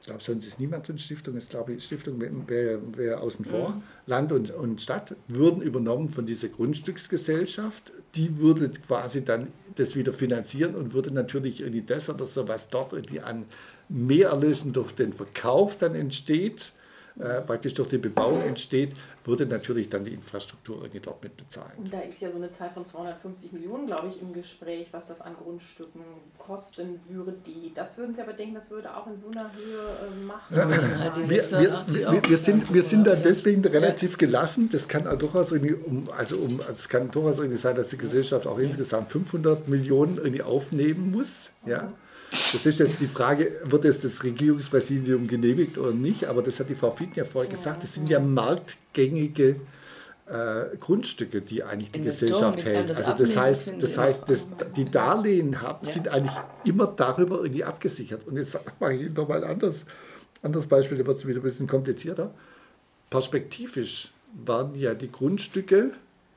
Speaker 3: Ich glaube, sonst ist niemand in Stiftung. Ich glaube, Stiftung wäre wär außen vor. Mhm. Land und, und Stadt würden übernommen von dieser Grundstücksgesellschaft. Die würde quasi dann das wieder finanzieren und würde natürlich irgendwie das oder so, was dort irgendwie an Mehrerlösen durch den Verkauf dann entsteht, äh, praktisch durch die Bebauung entsteht, würde natürlich dann die Infrastruktur irgendwie dort mit bezahlen.
Speaker 4: Und da ist ja so eine Zahl von zweihundertfünfzig Millionen, glaube ich, im Gespräch, was das an Grundstücken kosten würde. Das würden Sie aber denken, das würde auch in so einer Höhe äh, machen.
Speaker 3: Wir, wir, wir, wir, sind, wir sind da deswegen relativ gelassen. Das kann auch durchaus irgendwie um, also um, es kann durchaus irgendwie sein, dass die Gesellschaft auch insgesamt fünfhundert Millionen irgendwie aufnehmen muss. Ja. Das ist jetzt die Frage, wird es das Regierungspräsidium genehmigt oder nicht? Aber das hat die Frau Fiedler ja vorher gesagt, das sind ja marktgängige äh, Grundstücke, die eigentlich die Gesellschaft hält. Also das heißt, das heißt das, die Darlehen haben, sind eigentlich immer darüber irgendwie abgesichert. Und jetzt mache ich Ihnen noch mal ein anderes, anderes Beispiel, da wird es wieder ein bisschen komplizierter. Perspektivisch waren ja die Grundstücke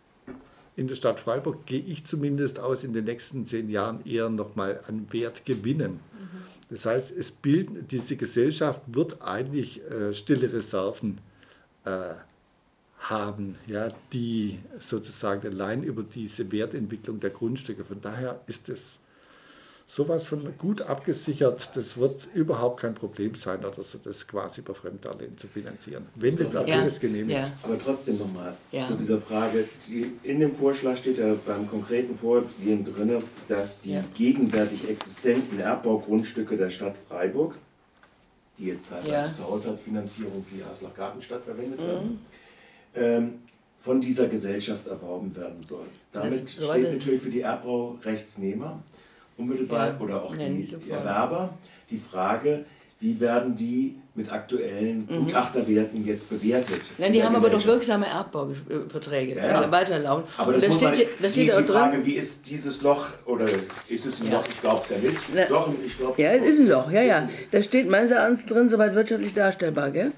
Speaker 3: in der Stadt Freiburg, gehe ich zumindest aus, in den nächsten zehn Jahren eher nochmal an Wert gewinnen. Mhm. Das heißt, es bilden, diese Gesellschaft wird eigentlich äh, stille Reserven äh, haben, ja, die sozusagen allein über diese Wertentwicklung der Grundstücke. Von daher ist es sowas von gut abgesichert, das wird überhaupt kein Problem sein, oder so, das quasi über Fremddarlehen zu finanzieren, wenn das auch
Speaker 1: ja.
Speaker 3: alles genehmigt.
Speaker 2: Ja. Aber trotzdem nochmal
Speaker 1: ja.
Speaker 2: zu dieser Frage, die, in dem Vorschlag steht ja beim konkreten Vorgehen drin, dass die ja. gegenwärtig existenten Erbbaugrundstücke der Stadt Freiburg, die jetzt teilweise ja. zur Haushaltsfinanzierung für die Haslach-Gartenstadt verwendet mhm. werden, ähm, von dieser Gesellschaft erworben werden sollen. Damit das steht natürlich für die Erbbaurechtsnehmer unmittelbar ja, oder auch die, die Erwerber die Frage, wie werden die mit aktuellen mhm. Gutachterwerten jetzt bewertet?
Speaker 1: Nein, die haben aber doch wirksame Erbbauverträge,
Speaker 2: ja, ja.
Speaker 1: weiterlaufen.
Speaker 2: Aber das da muss steht, man, da steht die, die Frage, drin, wie ist dieses Loch, oder ist es ein ja. Loch, ich glaube es ja nicht. Na, doch, ich glaub,
Speaker 1: ja, es ist ein Loch, ja, ja. Da steht meines Erachtens drin, soweit wirtschaftlich darstellbar, gell?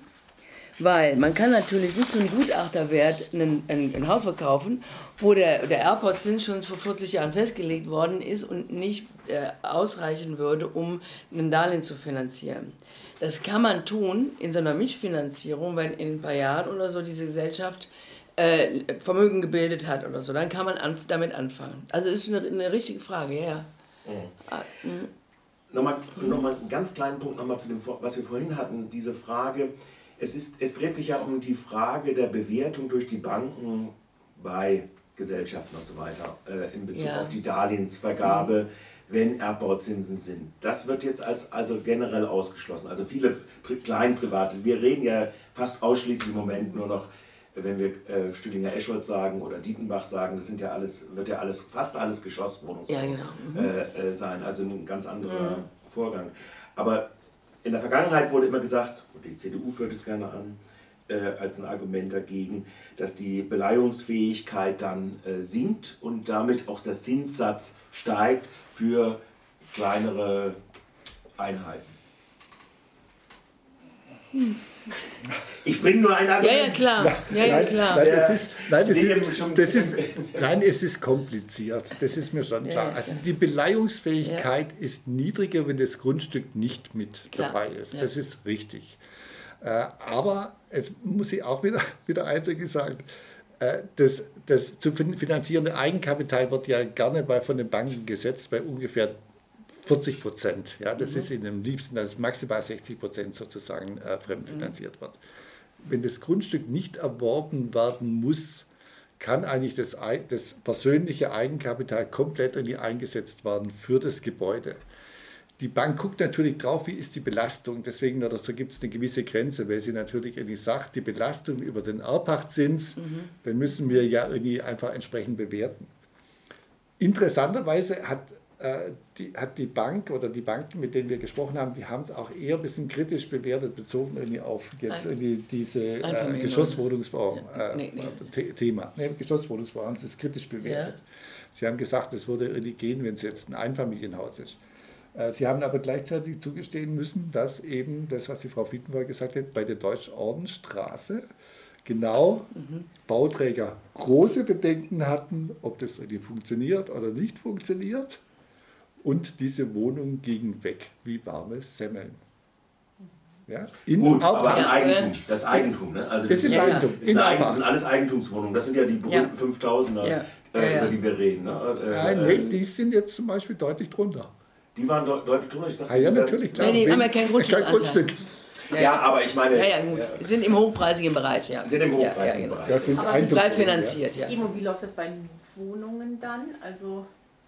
Speaker 1: Weil man kann natürlich nicht zu einem Gutachterwert ein, ein, ein Haus verkaufen, wo der, der Erbbauzins schon vor vierzig Jahren festgelegt worden ist und nicht äh, ausreichen würde, um ein Darlehen zu finanzieren. Das kann man tun in so einer Mischfinanzierung, wenn in ein paar Jahren oder so diese Gesellschaft äh, Vermögen gebildet hat oder so. Dann kann man an, damit anfangen. Also ist eine, eine richtige Frage, ja. ja.
Speaker 2: Mhm. Ah, nochmal, nochmal einen ganz kleinen Punkt nochmal zu dem, was wir vorhin hatten, diese Frage. Es, ist, es dreht sich ja um die Frage der Bewertung durch die Banken bei Gesellschaften und so weiter äh, in Bezug ja. auf die Darlehensvergabe, mhm. wenn Erbbauzinsen sind. Das wird jetzt als also generell ausgeschlossen. Also viele Kleinprivate, wir reden ja fast ausschließlich im Moment nur noch, wenn wir äh, Stühlinger-Escholz sagen oder Dietenbach sagen, das sind ja alles, wird ja alles, fast alles Geschosswohnungen
Speaker 1: ja, genau. mhm.
Speaker 2: äh, äh, sein, also ein ganz anderer mhm. Vorgang. Aber in der Vergangenheit wurde immer gesagt, und die C D U führt es gerne an, äh, als ein Argument dagegen, dass die Beleihungsfähigkeit dann äh, sinkt und damit auch der Zinssatz steigt für kleinere Einheiten. Hm. Ich bringe nur ein Argument.
Speaker 1: Ja, ja, klar. Ja, ja, klar.
Speaker 3: Nein, nein, das ist, nein, das ist, das ist, nein, es ist kompliziert. Das ist mir schon klar. Also die Beleihungsfähigkeit ja. ist niedriger, wenn das Grundstück nicht mit klar. dabei ist. Das ja. ist richtig. Aber jetzt muss ich auch wieder, wieder eins sagen. Das, das zu finanzierende Eigenkapital wird ja gerne bei, von den Banken gesetzt bei ungefähr vierzig Prozent. Ja, das mhm. ist ihnen am liebsten, dass maximal sechzig Prozent sozusagen äh, fremdfinanziert mhm. wird. Wenn das Grundstück nicht erworben werden muss, kann eigentlich das, das persönliche Eigenkapital komplett in die eingesetzt werden für das Gebäude. Die Bank guckt natürlich drauf, wie ist die Belastung. Deswegen oder so gibt es eine gewisse Grenze, weil sie natürlich irgendwie sagt, die Belastung über den Erbpachtzins, mhm. den müssen wir ja irgendwie einfach entsprechend bewerten. Interessanterweise hat Die, hat die Bank oder die Banken, mit denen wir gesprochen haben, die haben es auch eher ein bisschen kritisch bewertet, bezogen irgendwie auf jetzt irgendwie diese äh, Geschosswohnungsbau-Thema. Äh, nee, nee. nee, Geschosswohnungsbau haben sie es kritisch bewertet. Ja. Sie haben gesagt, es würde irgendwie gehen, wenn es jetzt ein Einfamilienhaus ist. Äh, sie haben aber gleichzeitig zugestehen müssen, dass eben das, was die Frau Fittenberg gesagt hat, bei der Deutsch-Ordensstraße genau mhm. Bauträger große Bedenken hatten, ob das irgendwie funktioniert oder nicht funktioniert. Und diese Wohnung ging weg wie warme Semmeln. Ja? In
Speaker 2: Gut, aber
Speaker 3: Aubach.
Speaker 2: Eigentum, das Eigentum, ne? Also
Speaker 3: Das ist
Speaker 1: Ja, ja.
Speaker 3: Eigentum.
Speaker 2: ist
Speaker 3: In
Speaker 2: eine Eigen- das
Speaker 3: Aubach.
Speaker 2: sind alles Eigentumswohnungen. Das sind ja die berühmten
Speaker 1: Ja.
Speaker 2: fünftausender,
Speaker 1: Ja.
Speaker 2: äh,
Speaker 1: Ja, ja.
Speaker 2: über die wir reden. Ne? Äh,
Speaker 3: Nein,
Speaker 2: äh,
Speaker 3: nee, die sind jetzt zum Beispiel deutlich drunter.
Speaker 2: Die waren de deutlich drunter. Ich dachte,
Speaker 3: Ah ja,
Speaker 2: die wären-
Speaker 3: natürlich, klar.
Speaker 1: Nee, nee,
Speaker 3: Wen-
Speaker 1: haben ja kein Grundstücksanteil.
Speaker 3: Grundstück.
Speaker 2: Ja, aber ich meine,
Speaker 1: Ja, ja, gut. Wir sind im hochpreisigen Bereich, ja.
Speaker 2: sind im
Speaker 1: Ja,
Speaker 2: hochpreisigen
Speaker 1: ja, genau.
Speaker 2: Bereich.
Speaker 3: Das sind
Speaker 4: Aber
Speaker 1: Frei
Speaker 3: Eigentumswohnungen.
Speaker 1: finanziert, ja.
Speaker 4: Imo, wie läuft das bei Mietwohnungen dann? Also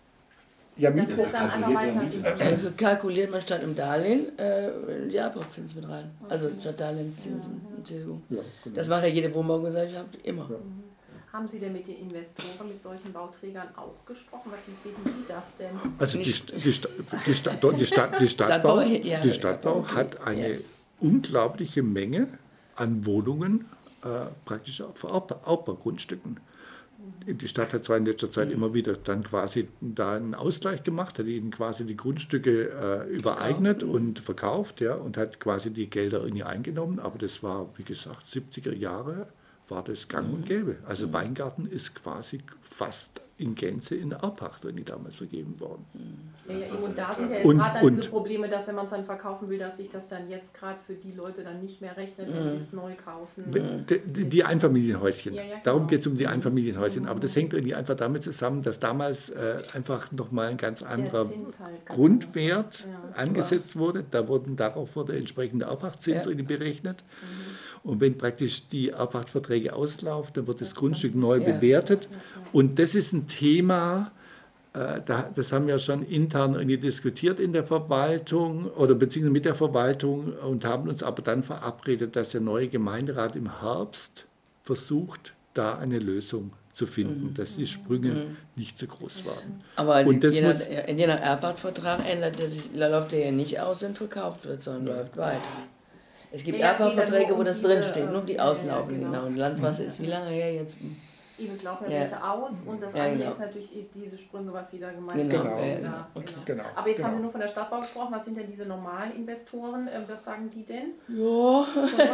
Speaker 3: Ja,
Speaker 4: das
Speaker 3: Miet-
Speaker 4: wird dann einfach
Speaker 2: kalkuliert
Speaker 4: weiter.
Speaker 2: ja Miete.
Speaker 1: Äh, kalkuliert man statt im Darlehen äh, die Abbruchzins mit rein. Also statt Darlehenszinsen und Tilgung.
Speaker 3: ja, genau.
Speaker 1: Das macht ja jede Wohnbaugesellschaft immer.
Speaker 4: Haben Sie denn mit den Investoren, mit solchen Bauträgern auch gesprochen? Was wie sehen die das denn?
Speaker 3: Also die,
Speaker 1: Nicht-
Speaker 3: St- die, Sta- die, Sta- dort- die, Stadt, die Stadtbau,
Speaker 1: Stadtbau, ja,
Speaker 3: die Stadtbau hat eine
Speaker 1: ja.
Speaker 3: unglaubliche Menge an Wohnungen äh, praktisch auf Aub- Abbaugrundstücken. Die Stadt hat zwar in letzter Zeit immer wieder dann quasi da einen Ausgleich gemacht, hat ihnen quasi die Grundstücke äh, übereignet und verkauft, ja, und hat quasi die Gelder irgendwie eingenommen, aber das war, wie gesagt, siebziger Jahre war das gang und gäbe. Also Weingarten ist quasi fast in Gänze in Erbpacht, die damals vergeben worden.
Speaker 4: Ja, ja, und da sind ja jetzt
Speaker 3: Und-
Speaker 4: gerade dann
Speaker 3: und-
Speaker 4: diese Probleme, dass wenn man es dann verkaufen will, dass sich das dann jetzt gerade für die Leute dann nicht mehr rechnet, wenn sie es neu kaufen.
Speaker 3: Die, die- die Einfamilienhäuschen.
Speaker 4: Ja, ja, genau.
Speaker 3: Darum geht es um die Einfamilienhäuschen. Aber das hängt irgendwie einfach damit zusammen, dass damals äh, einfach nochmal ein ganz anderer
Speaker 4: Zins halt ganz
Speaker 3: Grundwert
Speaker 4: Ja.
Speaker 3: angesetzt wurde. Da wurden, darauf wurde entsprechende Erbpachtzins
Speaker 1: Ja.
Speaker 3: irgendwie berechnet. Und wenn praktisch die Erbpachtverträge auslaufen, dann wird das Grundstück neu
Speaker 1: Ja.
Speaker 3: bewertet. Und das ist ein Thema, äh, da, das haben wir schon intern irgendwie diskutiert in der Verwaltung oder beziehungsweise mit der Verwaltung und haben uns aber dann verabredet, dass der neue Gemeinderat im Herbst versucht, da eine Lösung zu finden, dass die Sprünge nicht zu groß waren.
Speaker 1: Aber
Speaker 3: Und das
Speaker 1: je nach,
Speaker 3: muss-
Speaker 1: je nach Erbpachtvertrag ändert der sich, da läuft der ja nicht aus, wenn verkauft wird, sondern läuft weiter. Es gibt
Speaker 4: Ja, ja, es geht
Speaker 1: Erbpachtverträge,
Speaker 4: ja nur
Speaker 1: wo
Speaker 4: um
Speaker 1: das
Speaker 4: diese,
Speaker 1: drinsteht, nur die
Speaker 4: ja, ja,
Speaker 1: auslaufen,
Speaker 4: genau.
Speaker 1: genau. Und Landwasser ist wie lange her jetzt?
Speaker 4: Eben laufen
Speaker 1: Ja.
Speaker 4: ja welche aus und das
Speaker 1: Ja,
Speaker 4: andere
Speaker 1: genau.
Speaker 4: ist natürlich diese Sprünge, was Sie da gemeint
Speaker 1: Genau,
Speaker 4: haben.
Speaker 3: ja,
Speaker 4: Ja,
Speaker 1: genau. Okay.
Speaker 3: Genau,
Speaker 4: Aber jetzt
Speaker 3: genau.
Speaker 4: haben wir nur von der Stadtbau gesprochen. Was sind denn diese normalen Investoren? Ähm, Was sagen die denn?
Speaker 1: Ja,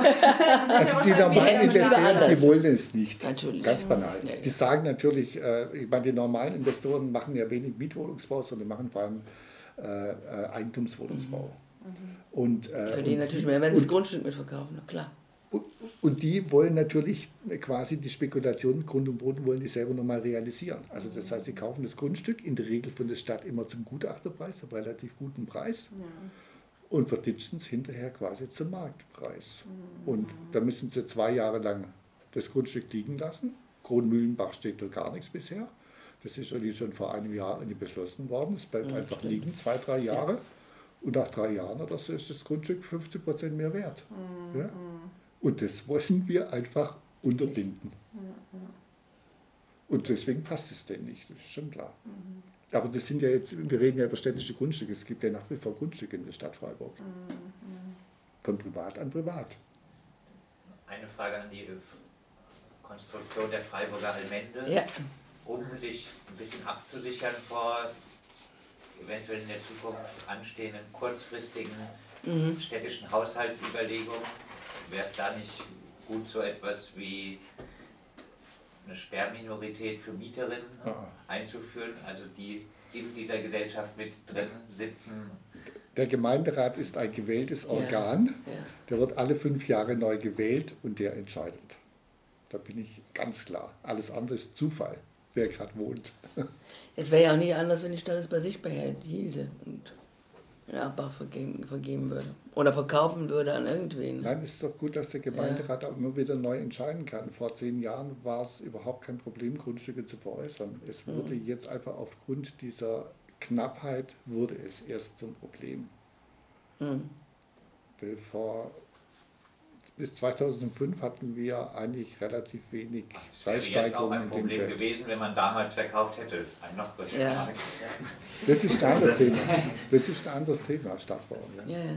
Speaker 3: Also die normalen
Speaker 1: hätten es lieber
Speaker 3: Investoren, die
Speaker 1: anders.
Speaker 3: wollen es nicht.
Speaker 1: Natürlich.
Speaker 3: Ganz banal.
Speaker 1: Ja, ja.
Speaker 3: Die sagen natürlich, äh, ich meine, die normalen Investoren machen ja wenig Mietwohnungsbau, sondern machen vor allem äh, äh, Eigentumswohnungsbau. Und, äh,
Speaker 1: für die
Speaker 3: und
Speaker 1: natürlich
Speaker 3: die-
Speaker 1: mehr, wenn sie das
Speaker 3: und,
Speaker 1: Grundstück mitverkaufen, na klar.
Speaker 3: und, und die wollen natürlich quasi die Spekulation Grund und Boden wollen die selber nochmal realisieren. Also das heißt, sie kaufen das Grundstück, in der Regel von der Stadt immer zum Gutachterpreis, einem relativ guten Preis. Und verditschen es hinterher quasi zum Marktpreis. Und da müssen sie zwei Jahre lang das Grundstück liegen lassen. Kronmühlenbach steht noch gar nichts bisher. Das ist irgendwie schon vor einem Jahr irgendwie beschlossen worden. Es bleibt einfach liegen, zwei, drei Jahre. Und nach drei Jahren oder so ist das Grundstück fünfzig Prozent mehr wert. Ja? Und das wollen wir einfach unterbinden. Und deswegen passt es denen nicht, das ist schon klar. Aber das sind ja jetzt, wir reden ja über städtische Grundstücke, es gibt ja nach wie vor Grundstücke in der Stadt Freiburg. Von privat an privat.
Speaker 5: Eine Frage an die äh, Konstruktion der Freiburger Allmende,
Speaker 1: Ja.
Speaker 5: um sich ein bisschen abzusichern vor eventuell in der Zukunft anstehenden kurzfristigen städtischen Haushaltsüberlegungen. Wäre es da nicht gut, so etwas wie eine Sperrminorität für Mieterinnen
Speaker 3: Ah.
Speaker 5: einzuführen, also die in dieser Gesellschaft mit drin sitzen?
Speaker 3: Der Gemeinderat ist ein gewähltes Organ,
Speaker 1: Ja.
Speaker 3: der wird alle fünf Jahre neu gewählt und der entscheidet. Da bin ich ganz klar. Alles andere ist Zufall, wer gerade wohnt.
Speaker 1: Es wäre ja auch nicht anders, wenn die Stadt es bei sich behielte und einen Abbau vergeben, vergeben würde. Oder verkaufen würde an irgendwen.
Speaker 3: Nein, es ist doch gut, dass der Gemeinderat auch immer wieder neu entscheiden kann. Vor zehn Jahren war es überhaupt kein Problem, Grundstücke zu veräußern. Es wurde jetzt einfach aufgrund dieser Knappheit wurde es erst zum Problem.
Speaker 1: Mhm.
Speaker 3: Weil vor, bis zweitausendfünf hatten wir eigentlich relativ wenig
Speaker 5: Das wäre jetzt auch
Speaker 3: Preissteigerungen
Speaker 5: ein
Speaker 3: in dem
Speaker 5: Problem
Speaker 3: Feld.
Speaker 5: gewesen, wenn man damals verkauft hätte. Ein noch größerer
Speaker 1: Ja.
Speaker 5: Markt.
Speaker 3: Das ist ein anderes Thema. Das ist ein anderes Thema, Stadtbau. Ja.
Speaker 1: Ja, ja.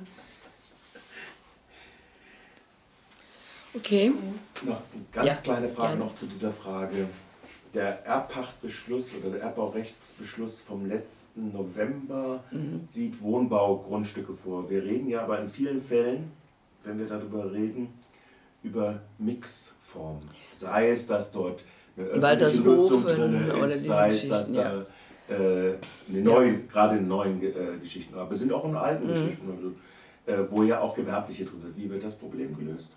Speaker 1: Okay.
Speaker 2: Noch eine ganz
Speaker 1: Ja,
Speaker 2: kleine Frage
Speaker 1: gerne.
Speaker 2: noch zu dieser Frage. Der Erbpachtbeschluss oder der Erbbaurechtsbeschluss vom letzten November
Speaker 1: Mhm.
Speaker 2: sieht Wohnbaugrundstücke vor. Wir reden ja aber in vielen Fällen, wenn wir darüber reden, über Mixformen. Sei es, dass dort eine öffentliche Nutzung
Speaker 1: Waltershofen
Speaker 2: drin
Speaker 1: oder
Speaker 2: ist,
Speaker 1: diese
Speaker 2: sei es, dass
Speaker 1: Geschichten,
Speaker 2: da äh, eine neue, gerade in neuen äh, Geschichten, aber es sind auch in alten
Speaker 1: Mhm.
Speaker 2: Geschichten. Also äh, wo ja auch Gewerbliche drin sind. Wie wird das Problem gelöst?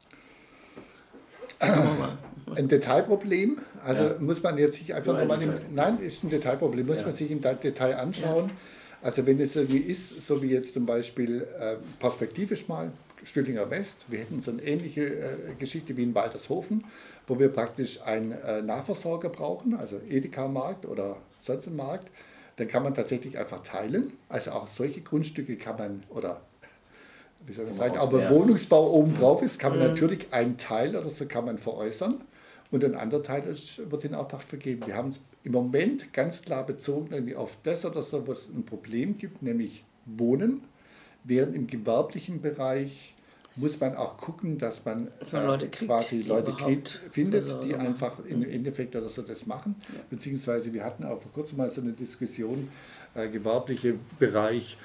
Speaker 3: Ein Detailproblem, also ja. muss man jetzt sich einfach
Speaker 2: Nur ein
Speaker 3: nochmal im,
Speaker 2: Detailproblem.
Speaker 3: nein, ist ein Detailproblem, muss
Speaker 2: Ja.
Speaker 3: man sich im Detail anschauen. Ja. Also wenn es irgendwie ist, so wie jetzt zum Beispiel äh, perspektivisch mal, Stühlinger West, wir hätten so eine ähnliche äh, Geschichte wie in Waltershofen, wo wir praktisch einen äh, Nahversorger brauchen, also Edeka-Markt oder sonst einen Markt, dann kann man tatsächlich einfach teilen. Also auch solche Grundstücke kann man, oder wie soll man sagen, aber Wohnungsbau oben drauf ist, kann man mhm. natürlich einen Teil oder so kann man veräußern und ein anderer Teil ist, wird in Erbpacht vergeben. Wir haben es im Moment ganz klar bezogen irgendwie auf das oder so, wo es ein Problem gibt, nämlich Wohnen, während im gewerblichen Bereich muss man auch gucken, dass man,
Speaker 1: dass man Leute kriegt,
Speaker 3: quasi Leute kriegt, findet,
Speaker 1: also,
Speaker 3: die einfach im Endeffekt oder so das machen. Ja. Beziehungsweise wir hatten auch vor kurzem mal so eine Diskussion, äh, gewerbliche Bereich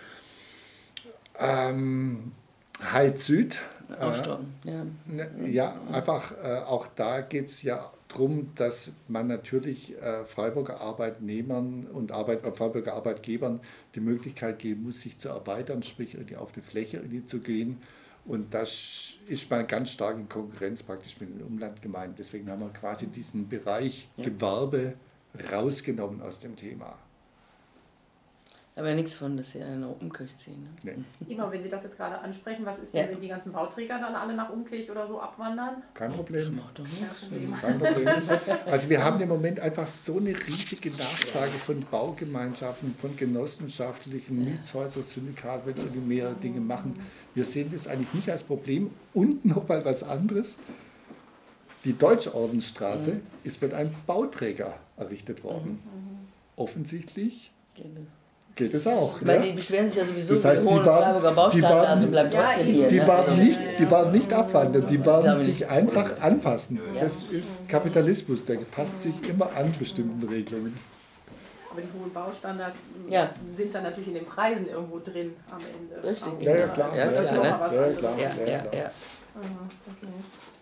Speaker 3: ähm, Heiz Süd.
Speaker 1: Aussterben. Äh, ja.
Speaker 3: Ne, ja, einfach äh, auch da geht es ja darum, dass man natürlich äh, Freiburger Arbeitnehmern und Arbeit, äh, Freiburger Arbeitgebern die Möglichkeit geben muss, sich zu erweitern, sprich irgendwie auf die Fläche irgendwie zu gehen. Und das ist mal ganz stark in Konkurrenz praktisch mit den Umlandgemeinden. Deswegen haben wir quasi diesen Bereich ja. Gewerbe rausgenommen aus dem Thema.
Speaker 1: Aber nichts von, dass sie alle nach Umkirch ziehen. Ne?
Speaker 3: Nee.
Speaker 4: Immer, wenn Sie das jetzt gerade ansprechen, was ist denn, ja. wenn die ganzen Bauträger dann alle nach Umkirch oder so abwandern?
Speaker 3: Kein Problem.
Speaker 1: Das macht doch nichts.
Speaker 3: Kein Problem. Also wir haben im Moment einfach so eine riesige Nachfrage von Baugemeinschaften, von genossenschaftlichen Mietshäusern, Syndikaten, wenn irgendwie mehrere Dinge machen. Wir sehen das eigentlich nicht als Problem. Und nochmal was anderes. Die Deutschordensstraße mhm. ist von einem Bauträger errichtet worden. Mhm. Offensichtlich geht es auch.
Speaker 1: Weil
Speaker 3: ja?
Speaker 1: die beschweren sich ja sowieso
Speaker 3: das heißt,
Speaker 1: über die Freiburger Baustandards, also bleibt
Speaker 4: ja,
Speaker 1: trotzdem hier.
Speaker 3: Die
Speaker 1: ne?
Speaker 3: waren
Speaker 1: ja.
Speaker 3: nicht, die waren nicht abwandern, die waren
Speaker 1: nicht.
Speaker 3: sich einfach anpassen. Das ist Kapitalismus, der passt sich immer an bestimmten Regelungen.
Speaker 4: Aber die hohen Baustandards
Speaker 1: ja.
Speaker 4: sind dann natürlich in den Preisen irgendwo drin am Ende.
Speaker 1: Richtig.
Speaker 3: Ja, ja, klar.
Speaker 1: Ja,
Speaker 3: ja,
Speaker 1: klar,
Speaker 3: klar,
Speaker 1: ne?
Speaker 3: ja, klar, ja, klar.
Speaker 1: Ja, ja, ja.
Speaker 4: Aha, okay.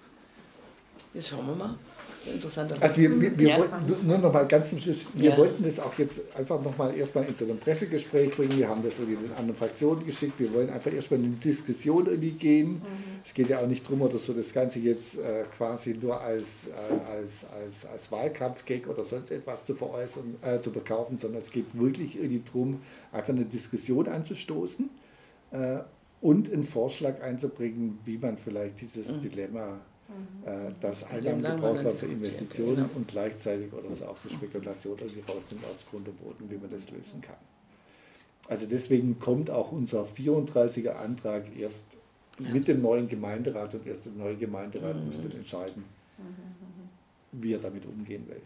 Speaker 1: Jetzt schauen wir mal. Interessanter.
Speaker 3: Also wir, wir, wir
Speaker 1: ja.
Speaker 3: wollten, nur noch mal ganz zum Schluss, wir
Speaker 1: ja.
Speaker 3: wollten das auch jetzt einfach noch mal erstmal in so einem Pressegespräch bringen. Wir haben das in den anderen Fraktionen geschickt. Wir wollen einfach erstmal in eine Diskussion irgendwie gehen. Mhm. Es geht ja auch nicht darum, oder so das Ganze jetzt äh, quasi nur als, äh, als, als, als Wahlkampf-Gag oder sonst etwas zu veräußern, äh, zu verkaufen, sondern es geht wirklich irgendwie darum, einfach eine Diskussion anzustoßen äh, und einen Vorschlag einzubringen, wie man vielleicht dieses mhm. Dilemma Mhm. dass Einnahmen gebraucht werden für Investitionen genau. und gleichzeitig oder so auch die Spekulation irgendwie rausnimmt aus Grund und Boden, wie man das lösen kann. Also deswegen kommt auch unser vierunddreißiger Antrag erst ja. mit dem neuen Gemeinderat und erst der neue Gemeinderat mhm. muss dann entscheiden, mhm. wie er damit umgehen will.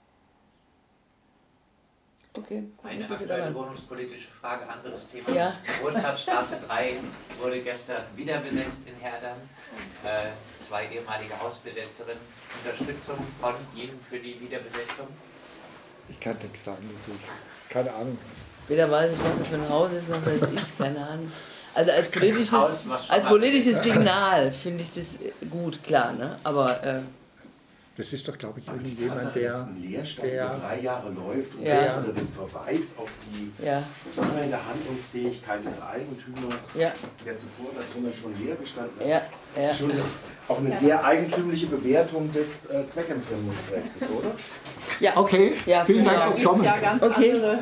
Speaker 1: Okay.
Speaker 5: Eine aktuelle wohnungspolitische Frage, anderes Thema.
Speaker 1: Ja.
Speaker 5: Geburtstagsstraße drei wurde gestern wieder besetzt in Herdern. Äh, zwei ehemalige Hausbesetzerinnen. Unterstützung von Ihnen für die Wiederbesetzung?
Speaker 3: Ich kann nichts sagen dazu. Keine Ahnung.
Speaker 1: Weder weiß ich, was das für ein Haus ist, noch was es ist, keine Ahnung. Also als politisches, Haus, als politisches Signal finde ich das gut, klar, ne? Aber äh,
Speaker 3: das ist doch, glaube ich,
Speaker 2: Aber
Speaker 3: irgendjemand,
Speaker 2: der...
Speaker 3: dass
Speaker 2: ein Leerstand
Speaker 3: der,
Speaker 2: über drei Jahre läuft und
Speaker 1: ja.
Speaker 2: das unter dem Verweis auf die
Speaker 1: ja.
Speaker 2: mangelnde Handlungsfähigkeit des Eigentümers,
Speaker 1: ja.
Speaker 2: der zuvor da drinnen schon leer gestanden hat.
Speaker 1: Ja. Ja.
Speaker 2: Schon auch eine sehr eigentümliche Bewertung des äh, Zweckentfremdungsrechts, oder?
Speaker 1: Ja.
Speaker 3: Okay,
Speaker 1: ja,
Speaker 3: vielen Dank
Speaker 1: ja.
Speaker 3: fürs Kommen.
Speaker 4: Ja, ganz
Speaker 1: okay.
Speaker 4: andere